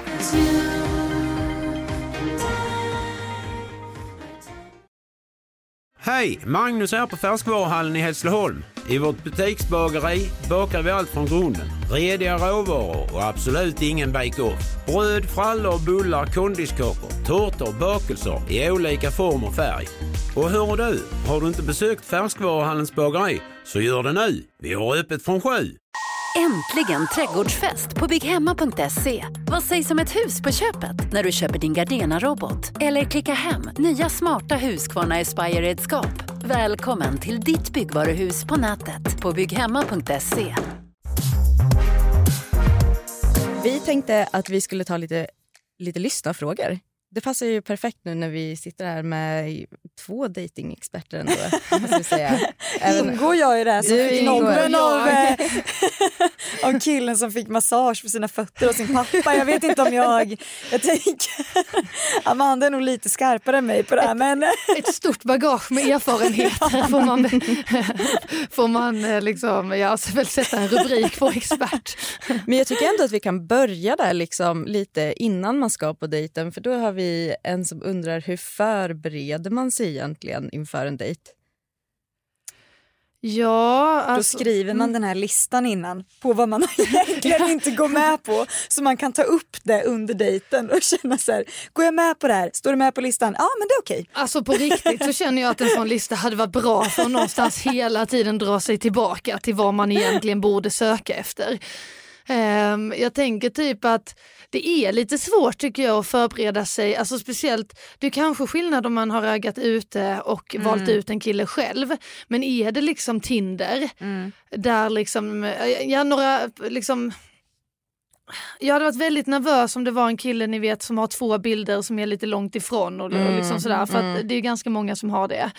Hej, Magnus här på Färskvaruhallen i Hässleholm. I vårt butiksbageri bakar vi allt från grunden. Rediga råvaror och absolut ingen bake-off. Bröd, frallor, bullar, kondiskakor, tårtor, bakelser i olika form och färg. Och hör du, har du inte besökt Färskvaruhallens bageri så gör det nu. Vi har öppet från 7. Äntligen trädgårdsfest på bygghemma.se. Vad sägs om ett hus på köpet när du köper din Gardena-robot? Eller klicka hem nya smarta Husqvarna Aspire-redskap. Välkommen till ditt byggvaruhus på nätet på bygghemma.se. Vi tänkte att vi skulle ta lite lyssnarfrågor. Det passar ju perfekt nu när vi sitter här med 2 datingexperter ändå, måste vi säga. Ingår jag i det här som fick nobben av killen som fick massage för sina fötter och sin pappa. Jag vet inte om jag tänker Amanda är nog lite skarpare än mig på det här. Men ett stort bagage med erfarenheter får man liksom, väl sätta en rubrik på expert. Men jag tycker ändå att vi kan börja där liksom lite innan man ska på dejten, för då har vi en som undrar hur förbereder man sig egentligen inför en dejt? Ja, alltså, då skriver man den här listan innan på vad man egentligen inte går med på, så man kan ta upp det under dejten och känna så här, går jag med på det här? Står det med på listan? Ja, men det är okej. Alltså på riktigt så känner jag att en sån lista hade varit bra för att någonstans hela tiden dra sig tillbaka till vad man egentligen borde söka efter. Jag tänker typ att det är lite svårt tycker jag att förbereda sig, alltså speciellt, det är kanske skillnad om man har ögat ute och valt ut en kille själv, men är det liksom Tinder där liksom, jag hade varit väldigt nervös om det var en kille ni vet som har 2 bilder som är lite långt ifrån och liksom sådär, för att det är ganska många som har det.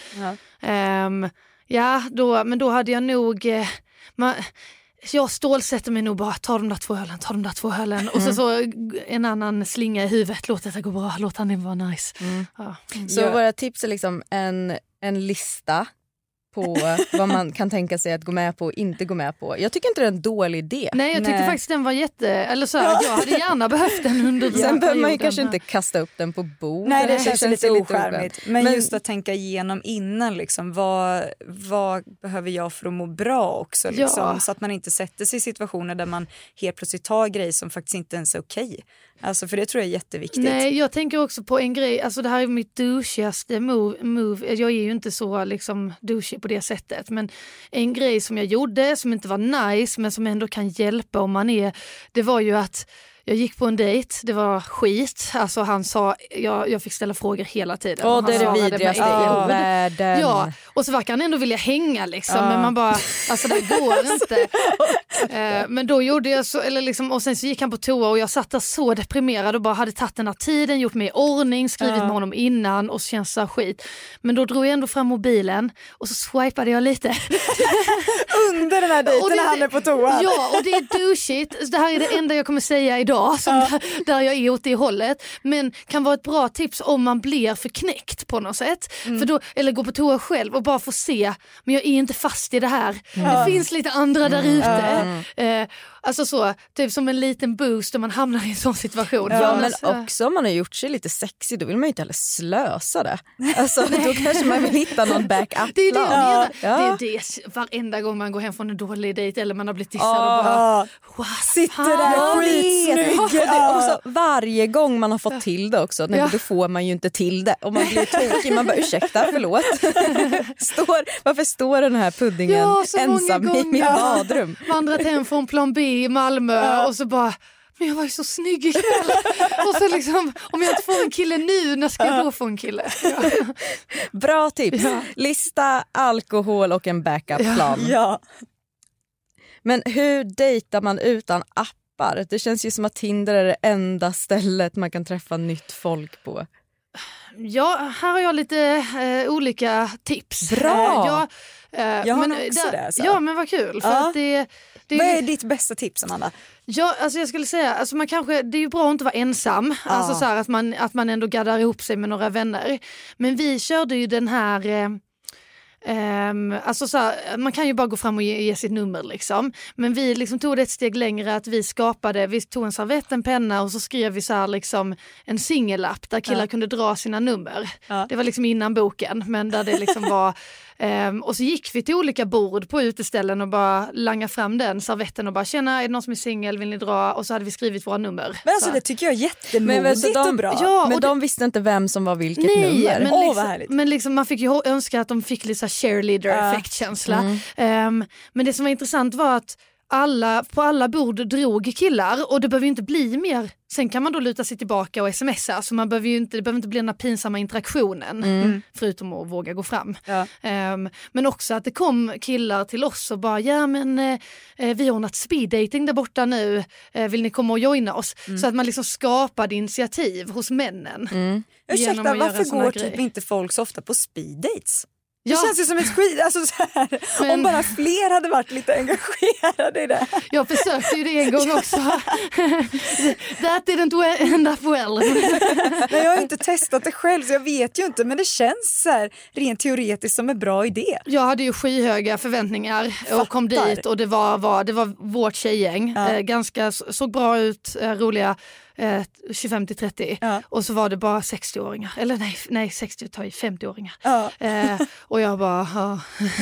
Men då hade jag nog jag stålsätter mig nog bara, ta de där 2 ölen och så en annan slinga i huvudet, låt det gå bra, låt han vara nice. Så våra tips är liksom en lista på vad man kan tänka sig att gå med på och inte gå med på. Jag tycker inte det är en dålig idé. Nej, jag tyckte faktiskt den var jag hade gärna behövt den under den sen behöver man ju perioden. kanske inte kasta upp den på bord. Nej, det känns lite oskärmigt. Men just att tänka igenom innan liksom, vad behöver jag för att må bra också liksom, så att man inte sätter sig i situationer där man helt plötsligt tar grejer som faktiskt inte ens är okej. Alltså, för det tror jag är jätteviktigt. Nej, jag tänker också på en grej, alltså det här är mitt douchigaste move. Jag är ju inte så liksom douchig på det sättet, men en grej som jag gjorde som inte var nice men som ändå kan hjälpa om man är, det var ju att Jag gick på en dejt, det var skit. Alltså han sa, jag fick ställa frågor hela tiden. Det är det vidrigaste i världen. Ja, och så verkar han ändå vilja hänga liksom. Men man bara, alltså det går inte. Men då gjorde jag så, eller liksom, och sen så gick han på toa och jag satt där så deprimerad och bara hade tagit den här tiden, gjort mig i ordning, skrivit med honom innan och så känns så skit. Men då drog jag ändå fram mobilen och så swipade jag lite. Under den här dejten när han är på toa. Ja, och det är douchigt. Det här är det enda jag kommer säga idag som där jag är åt det hållet. Men kan vara ett bra tips om man blir förknäckt på något sätt. För då, eller gå på toa själv och bara få se, men jag är inte fast i det här. Det finns lite andra där ute. Alltså så, typ som en liten boost om man hamnar i en sån situation. Ja, men också om man har gjort sig lite sexy, då vill man ju inte heller slösa det. Alltså, då kanske man vill hitta någon backup-plan. Det är det jag menar. Det är det varenda gång man går hem från en dålig dejt eller man har blivit dissad och bara sitter där skitsnygg. Också varje gång man har fått till det också, då får man ju inte till det. Och man blir tokig, man bara ursäkta, förlåt. Varför står den här puddingen ensam i mitt badrum? Vandrat hem från plan B i Malmö och så bara, men jag var ju så snygg ikväll. Och så liksom, om jag inte får en kille nu, när ska jag då få en kille? Bra tips. Lista, alkohol och en backup-plan. Men hur dejtar man utan appar? Det känns ju som att Tinder är det enda stället man kan träffa nytt folk på. Ja, här har jag lite olika tips. Bra! Jag har också det. Så. Ja, men vad kul. För att vad är ditt bästa tips, Amanda? Ja, alltså jag skulle säga, alltså man kanske, det är ju bra att inte vara ensam. Alltså så här, att man ändå gaddar ihop sig med några vänner. Men vi körde ju den här... alltså så här, man kan ju bara gå fram och ge sitt nummer liksom. Men vi liksom tog det ett steg längre, att vi tog en servett, en penna och så skrev vi så här liksom en singellapp där killar kunde dra sina nummer. Det var liksom innan boken, men där det liksom var och så gick vi till olika bord på uteställen och bara langa fram den servetten och bara känna, är det någon som är singel, vill ni dra? Och så hade vi skrivit våra nummer. Men alltså det tycker jag är jättemodigt och bra. Ja, men de visste inte vem som var vilket nummer. Men, liksom, men liksom, man fick ju önska att de fick lite så här cheerleader-effektkänsla. Men det som var intressant var att på alla bord drog killar, och det behöver ju inte bli mer. Sen kan man då luta sig tillbaka och smsa, så det behöver inte bli den här pinsamma interaktionen förutom att våga gå fram. Men också att det kom killar till oss och bara, vi har ordnat speeddating där borta nu, vill ni komma och joina oss? Så att man liksom skapade initiativ hos männen. Ursäkta, varför går typ inte folk så ofta på speeddates? Det känns ju som ett alltså så här, om bara fler hade varit lite engagerade i det. Jag försökte ju det en gång också. That didn't end up well. Nej, jag har inte testat det själv så jag vet ju inte, men det känns så här, rent teoretiskt som en bra idé. Jag hade ju skyhöga förväntningar och kom dit, och det var vårt tjejgäng. Ganska såg bra ut, roliga 25-30 och så var det bara 60-åringar, eller nej 60 tar ju 50-åringar och jag bara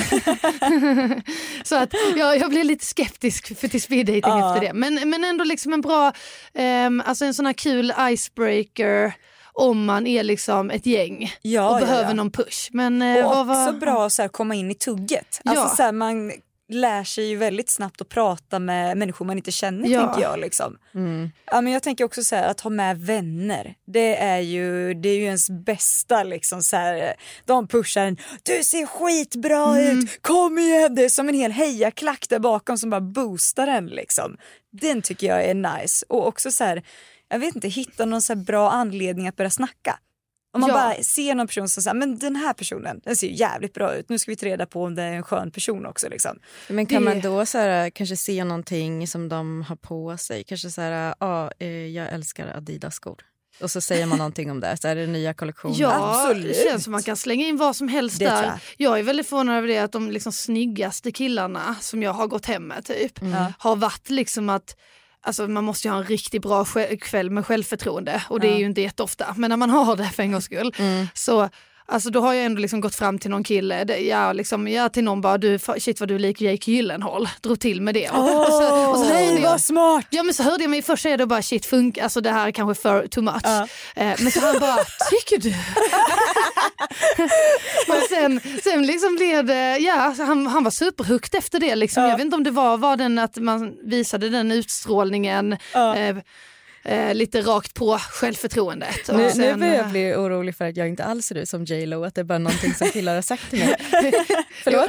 så att jag blev lite skeptisk till speeddating efter det, men ändå liksom en bra alltså en sån här kul icebreaker om man är liksom ett gäng och behöver någon push. Men och också bra så här, komma in i tugget. Alltså så här, man lär sig ju väldigt snabbt att prata med människor man inte känner, tänker jag liksom. Ja, men jag tänker också så här, att ha med vänner. Det är ju ens bästa liksom så här, de pushar en, du ser skitbra ut, kom igen, det är som en hel hejaklack där bakom som bara boostar en liksom. Den tycker jag är nice. Och också så här, jag vet inte, hitta någon så här bra anledning att börja snacka. Om man bara ser någon person som säger, men den här personen, den ser ju jävligt bra ut. Nu ska vi ta reda på om det är en skön person också liksom. Men kan man då så här, kanske se någonting som de har på sig? Kanske så här, jag älskar Adidas-skor. Och så säger man någonting om det. Så är det nya kollektioner. Ja, absolut. Det känns som man kan slänga in vad som helst det där. Jag är väldigt förvånad över det, att de liksom snyggaste killarna som jag har gått hem med typ har varit liksom att, alltså man måste ju ha en riktigt bra kväll med självförtroende, och det är ju inte jätteofta, men när man har det för en gångs skull så alltså då har jag ändå liksom gått fram till någon kille, till någon bara, shit vad du är lik Jake Gyllenhaal, drog till med det. Och så nej, vad smart! Ja, men så hörde jag mig först säga då bara, shit funkar, alltså det här är kanske för too much. Men så han bara, tycker du? Men sen liksom blev det, han var superhukt efter det liksom. Jag vet inte om det var den att man visade den utstrålningen. lite rakt på självförtroendet. Nu börjar jag bli orolig för att jag inte alls ser ut som J.Lo, att det är bara någonting som killar har sagt till mig. Förlåt?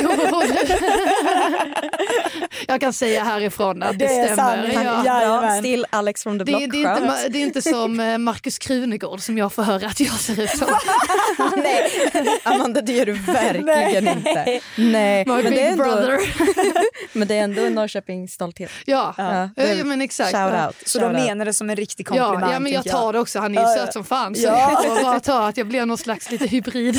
Jag kan säga härifrån att det stämmer. Ja. Still Alex from the block. Det är inte som Markus Krunegård som jag får höra att jag ser ut som. Nej, Amanda, det gör du verkligen inte. Nej, My big brother. Men det är ändå en Norrköping-stolthet. Ja, men exakt. Shout out. Så de menar det som en riktig komplimang. Ja, men jag tar det också. Han är ju söt som fan. Så jag bara tar att jag blir någon slags lite hybrid.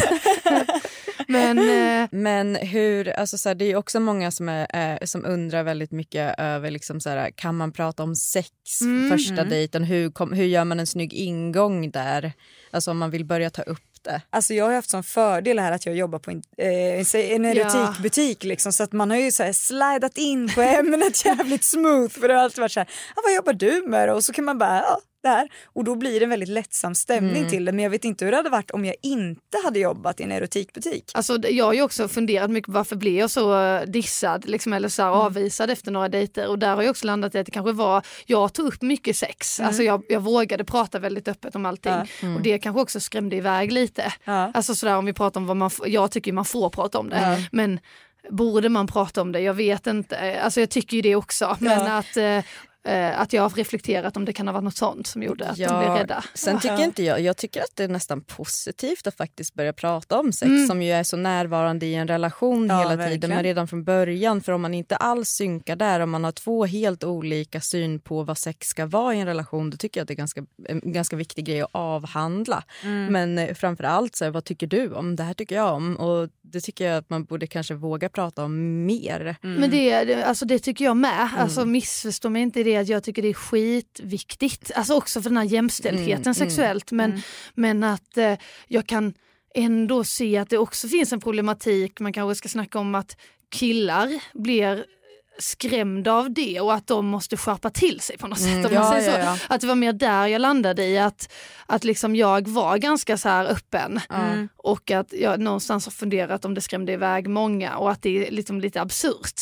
Men hur, alltså så här, det är ju också många som undrar väldigt mycket över liksom så här, kan man prata om sex första dejten? Hur gör man en snygg ingång där? Alltså om man vill börja ta upp det. Alltså jag har haft sån fördel här att jag jobbar på en erotikbutik liksom, så att man har ju så här slidat in på ämnet jävligt smooth, för det har alltid varit så här, vad jobbar du med? Och så kan man bara, där. Och då blir det en väldigt lättsam stämning till det. Men jag vet inte hur det hade varit om jag inte hade jobbat i en erotikbutik. Alltså jag har ju också funderat mycket, varför blev jag så dissad liksom, eller så här avvisad efter några dejter. Och där har jag också landat i att det kanske var, jag tog upp mycket sex. Alltså jag vågade prata väldigt öppet om allting. Och det kanske också skrämde iväg lite. Alltså sådär, om vi pratar om vad jag tycker man får prata om det. Men borde man prata om det? Jag vet inte. Alltså jag tycker ju det också. Men att jag har reflekterat om det kan ha varit något sånt som gjorde att de blev rädda. Sen tycker inte jag tycker att det är nästan positivt att faktiskt börja prata om sex som ju är så närvarande i en relation hela tiden, men redan från början. För om man inte alls synkar där, om man har två helt olika syn på vad sex ska vara i en relation, då tycker jag att det är en ganska viktig grej att avhandla. Men framförallt så här, vad tycker du om? Det här tycker jag om, och det tycker jag att man borde kanske våga prata om mer. Men det tycker jag med. Alltså missförstå mig inte i det att jag tycker det är skitviktigt. Alltså också för den här jämställdheten sexuellt. Men att jag kan ändå se att det också finns en problematik. Man kanske ska snacka om att killar blir skrämda av det och att de måste skärpa till sig på något sätt. Om man säger så. Att det var mer där jag landade i att liksom jag var ganska så här öppen och att jag någonstans har funderat om det skrämde iväg många och att det är liksom lite absurt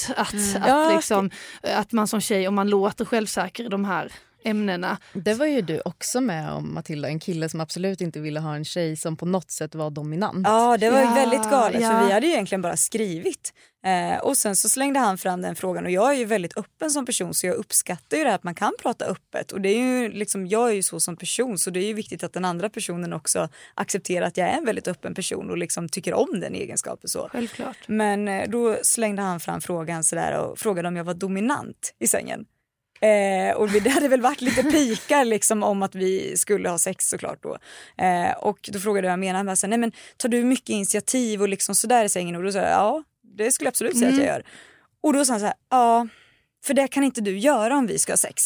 att man som tjej, om man låter självsäker i de här ämnena. Det var ju du också med om, Matilda, en kille som absolut inte ville ha en tjej som på något sätt var dominant. Ja, det var ju väldigt galet för vi hade ju egentligen bara skrivit. Och sen så slängde han fram den frågan och jag är ju väldigt öppen som person, så jag uppskattar ju det att man kan prata öppet, och det är ju liksom, jag är ju så som person, så det är ju viktigt att den andra personen också accepterar att jag är en väldigt öppen person och liksom tycker om den egenskapen så. Självklart. Men då slängde han fram frågan sådär och frågade om jag var dominant i sängen. Och det hade väl varit lite pikar liksom om att vi skulle ha sex såklart då. Och då frågade jag, menar han, nej men tar du mycket initiativ och liksom sådär i sängen? Och då sa jag, ja, det skulle jag absolut säga att jag gör. Och då sa han så här, ja, för det kan inte du göra om vi ska ha sex.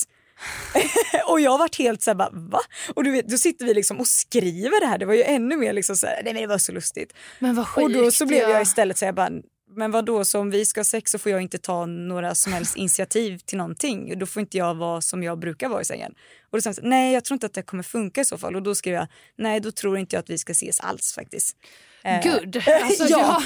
Och jag har varit helt så här, bara, va? Och du vet, då sitter vi liksom och skriver det här. Det var ju ännu mer liksom så här, nej men det var så lustigt. Men vad sjukt. Och då så blev jag istället så här, bara, men vad då, så om vi ska ha sex så får jag inte ta några som helst initiativ till någonting. Då får inte jag vara som jag brukar vara i sängen. Och då sa han, nej jag tror inte att det kommer funka i så fall. Och då skrev jag, nej då tror inte jag att vi ska ses alls faktiskt. Good. Alltså, ja.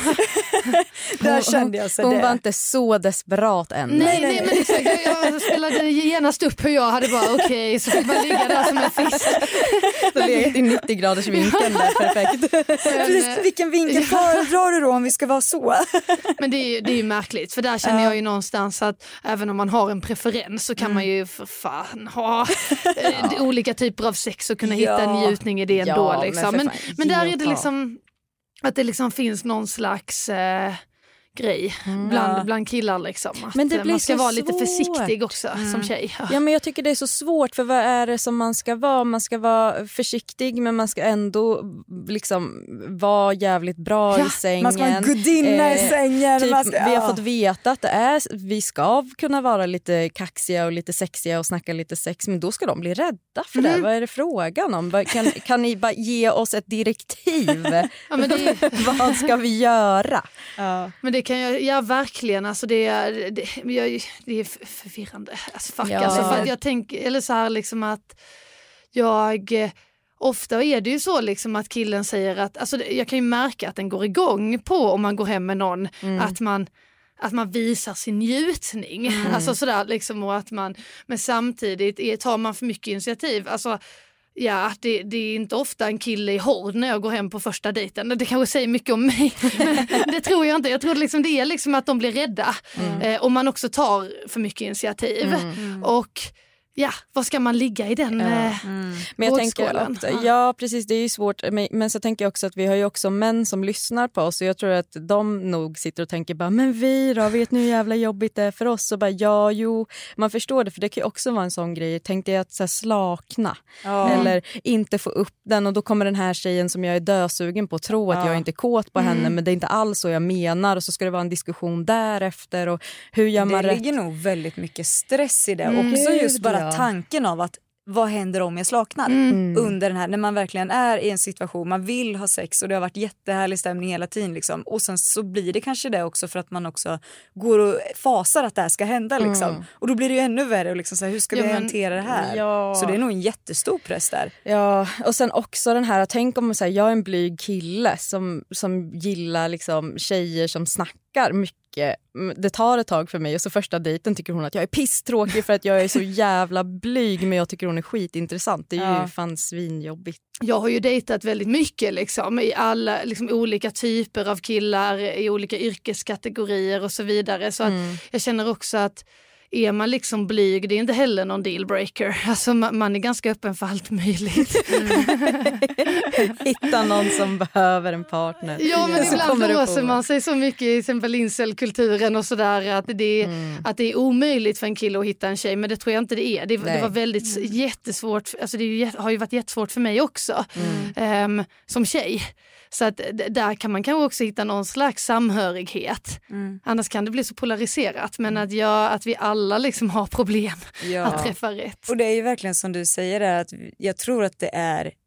Där kände jag så. Hon var inte så desperat än. Nej, men exakt. Jag spelade genast upp hur jag hade bara okej, så fick man ligga där som en fisk. Det legat i 90 graders vinkeln där, perfekt. Precis, vilken vinkel drar du då om vi ska vara så? Men det är ju märkligt, för där känner jag ju någonstans att även om man har en preferens så kan man ju för fan ha olika typer av sex och kunna hitta en njutning i det ändå. Liksom. Men där är det liksom att det liksom finns någon slags grej bland killar liksom. Att men det blir man ska vara svårt. Lite försiktig också som tjej. Ja, men jag tycker det är så svårt, för vad är det som man ska vara? Man ska vara försiktig, men man ska ändå liksom vara jävligt bra i sängen. Man ska vara en gudinna i sängen. Typ, vi har fått veta att vi ska kunna vara lite kaxiga och lite sexiga och snacka lite sex, men då ska de bli rädda för det. Vad är det frågan om? Kan ni bara ge oss ett direktiv? Ja, men vad ska vi göra? Ja. Men det kan jag verkligen, alltså det är förvirrande. Alltså, fuck, alltså, för att jag tänker, eller så här liksom att ofta är det ju så liksom att killen säger att, alltså jag kan ju märka att den går igång på om man går hem med någon, att man att man visar sin njutning. Alltså sådär liksom, och att man, men samtidigt tar man för mycket initiativ. Alltså ja, det är inte ofta en kille i hård när jag går hem på första dejten. Det kanske säger mycket om mig. Men det tror jag inte. Jag tror liksom det är liksom att de blir rädda. Och man också tar för mycket initiativ. Och ja, vad ska man ligga i den Men jag tänker också, ja precis, det är ju svårt, men så tänker jag också att vi har ju också män som lyssnar på oss, och jag tror att de nog sitter och tänker bara, men vi då, vet nu hur jävla jobbigt det är för oss, och bara man förstår det, för det kan ju också vara en sån grej, tänkte jag, att så här, slakna eller inte få upp den, och då kommer den här tjejen som jag är dösugen på tro att jag är inte kåt på henne, men det är inte alls så jag menar, och så ska det vara en diskussion därefter, och hur gör man rätt? Det ligger nog väldigt mycket stress i det också, just bara tanken av att vad händer om jag slaknar under den här, när man verkligen är i en situation, man vill ha sex och det har varit jättehärlig stämning hela tiden liksom, och sen så blir det kanske det också för att man också går och fasar att det här ska hända liksom, och då blir det ju ännu värre och liksom så här, hur ska vi hantera det här? Så det är nog en jättestor press där. Ja, och sen också den här, tänk om så här, jag är en blyg kille som gillar liksom tjejer som snackar mycket. Det tar ett tag för mig, och så första dejten tycker hon att jag är pisstråkig för att jag är så jävla blyg, men jag tycker hon är skitintressant. Det är ju fan svinjobbigt. Jag har ju dejtat väldigt mycket liksom, i alla liksom, olika typer av killar, i olika yrkeskategorier och så vidare, så att jag känner också att är man liksom blyg, det är inte heller någon dealbreaker. Alltså man är ganska öppen för allt möjligt. Hitta någon som behöver en partner. Ja, men ibland låser man sig så mycket i exempel incelkulturen och sådär, att det är omöjligt för en kille att hitta en tjej, men det tror jag inte det är. Det var väldigt jättesvårt, alltså har ju varit jättesvårt för mig också som tjej. Så att där kan man kanske också hitta någon slags samhörighet. Annars kan det bli så polariserat. Men att vi alla liksom har problem att träffa rätt. Och det är ju verkligen som du säger, att jag tror att det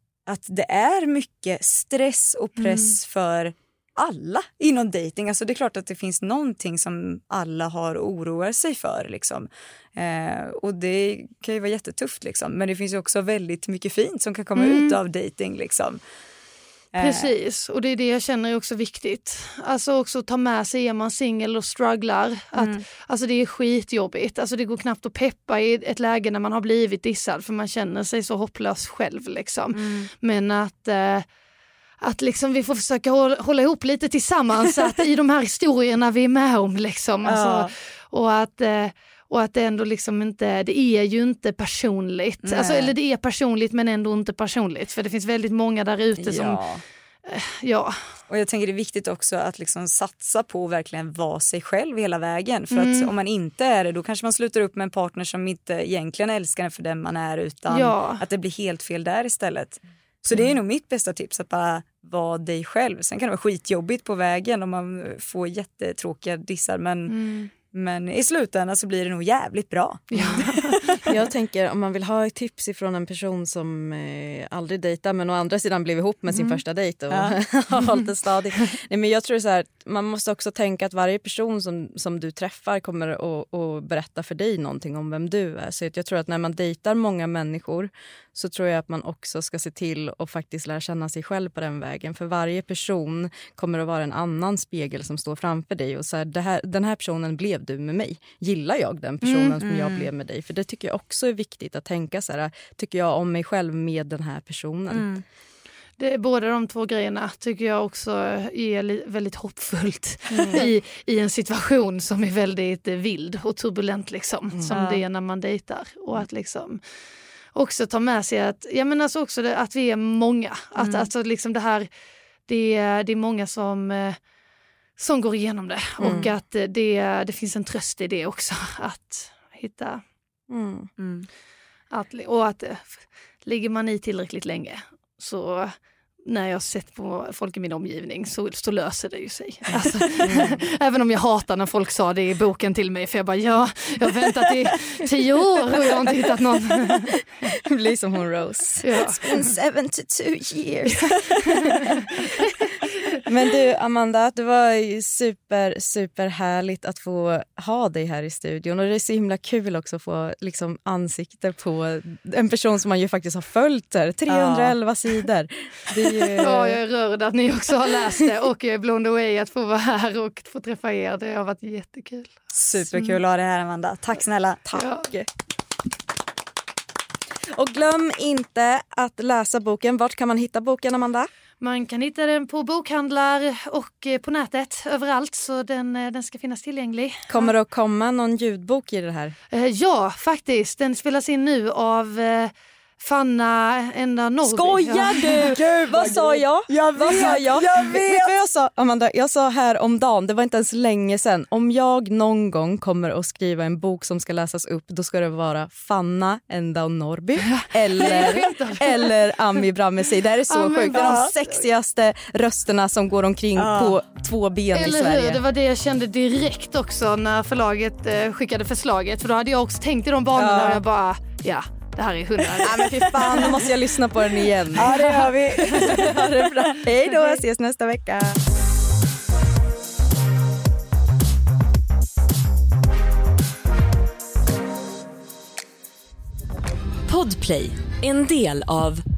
är mycket stress och press för alla inom dating. Alltså det är klart att det finns någonting som alla har och oroar sig för liksom. Och det kan ju vara jättetufft liksom. Men det finns ju också väldigt mycket fint som kan komma ut av dating liksom. Precis, och det är det jag känner är också viktigt. Alltså också ta med sig, är man singel och strugglar, att alltså det är skitjobbigt. Alltså det går knappt att peppa i ett läge när man har blivit dissad, för man känner sig så hopplös själv liksom. Men att liksom vi får försöka hålla ihop lite tillsammans, att i de här historierna vi är med om liksom, alltså, och att det ändå liksom inte, det är ju inte personligt. Alltså, eller det är personligt men ändå inte personligt. För det finns väldigt många där ute som... Och jag tänker det är viktigt också att liksom satsa på att verkligen vara sig själv hela vägen. För att om man inte är det, då kanske man slutar upp med en partner som inte egentligen älskar en för den man är, utan att det blir helt fel där istället. Så det är nog mitt bästa tips, att bara vara dig själv. Sen kan det vara skitjobbigt på vägen om man får jättetråkiga dissar, men i slutändan så blir det nog jävligt bra. Jag tänker, om man vill ha ett tips ifrån en person som aldrig dejtar, men å andra sidan blev ihop med sin första dejt och har hållit det stadigt. Nej, men jag tror så här, man måste också tänka att varje person som du träffar kommer att berätta för dig någonting om vem du är. Så jag tror att när man dejtar många människor, så tror jag att man också ska se till att faktiskt lära känna sig själv på den vägen. För varje person kommer att vara en annan spegel som står framför dig. Och så här, den här personen blev du med mig. Gillar jag den personen som jag blev med dig? För det tycker jag också är viktigt att tänka så här, tycker jag om mig själv med den här personen? Det är båda de två grejerna tycker jag också är väldigt hoppfullt i en situation som är väldigt vild och turbulent liksom, som det är när man dejtar. Och att liksom också ta med sig att, ja men alltså också det, att vi är många. Att alltså liksom det här, det är många som går igenom det. Och att det finns en tröst i det också. Att hitta... Och att ligger man i tillräckligt länge, så när jag har sett på folk i min omgivning så löser det ju sig. Alltså, även om jag hatar när folk sa det i boken till mig, för jag bara, jag har väntat i 10 år och jag har inte hittat någon. Det blir som hon Rose. It's been 72 years. Men du Amanda, det var ju super härligt att få ha dig här i studion. Och det är så himla kul också att få liksom ansikte på en person som man ju faktiskt har följt här. 311 sidor. Det är ju... Ja, jag är rörd att ni också har läst det. Och jag är blown away att få vara här och få träffa er. Det har varit jättekul. Superkul att ha det här, Amanda. Tack snälla. Tack. Ja. Och glöm inte att läsa boken. Vart kan man hitta boken, Amanda? Man kan hitta den på bokhandlar och på nätet överallt, så den ska finnas tillgänglig. Kommer det att komma någon ljudbok i det här? Ja, faktiskt. Den spelas in nu av Fanna Enda Norrby. Skojar du? Gud, vad sa jag? Vad sa jag? Jag vet. Vet vad jag sa? Amanda, jag sa här om dagen, det var inte ens länge sedan. Om jag någon gång kommer att skriva en bok som ska läsas upp, då ska det vara Fanna Enda Norrby eller Ami Bramesi. Det här är så sjukt. Det är de sexigaste rösterna som går omkring på 2 ben eller i Sverige. Hur? Det var det jag kände direkt också när förlaget skickade förslaget. För då hade jag också tänkt i de banorna och jag bara, det här är 100. Nej men fy fan, då måste jag lyssna på den igen. Ja, det gör vi. Ha det bra. Hej då, ses nästa vecka. Podplay, en del av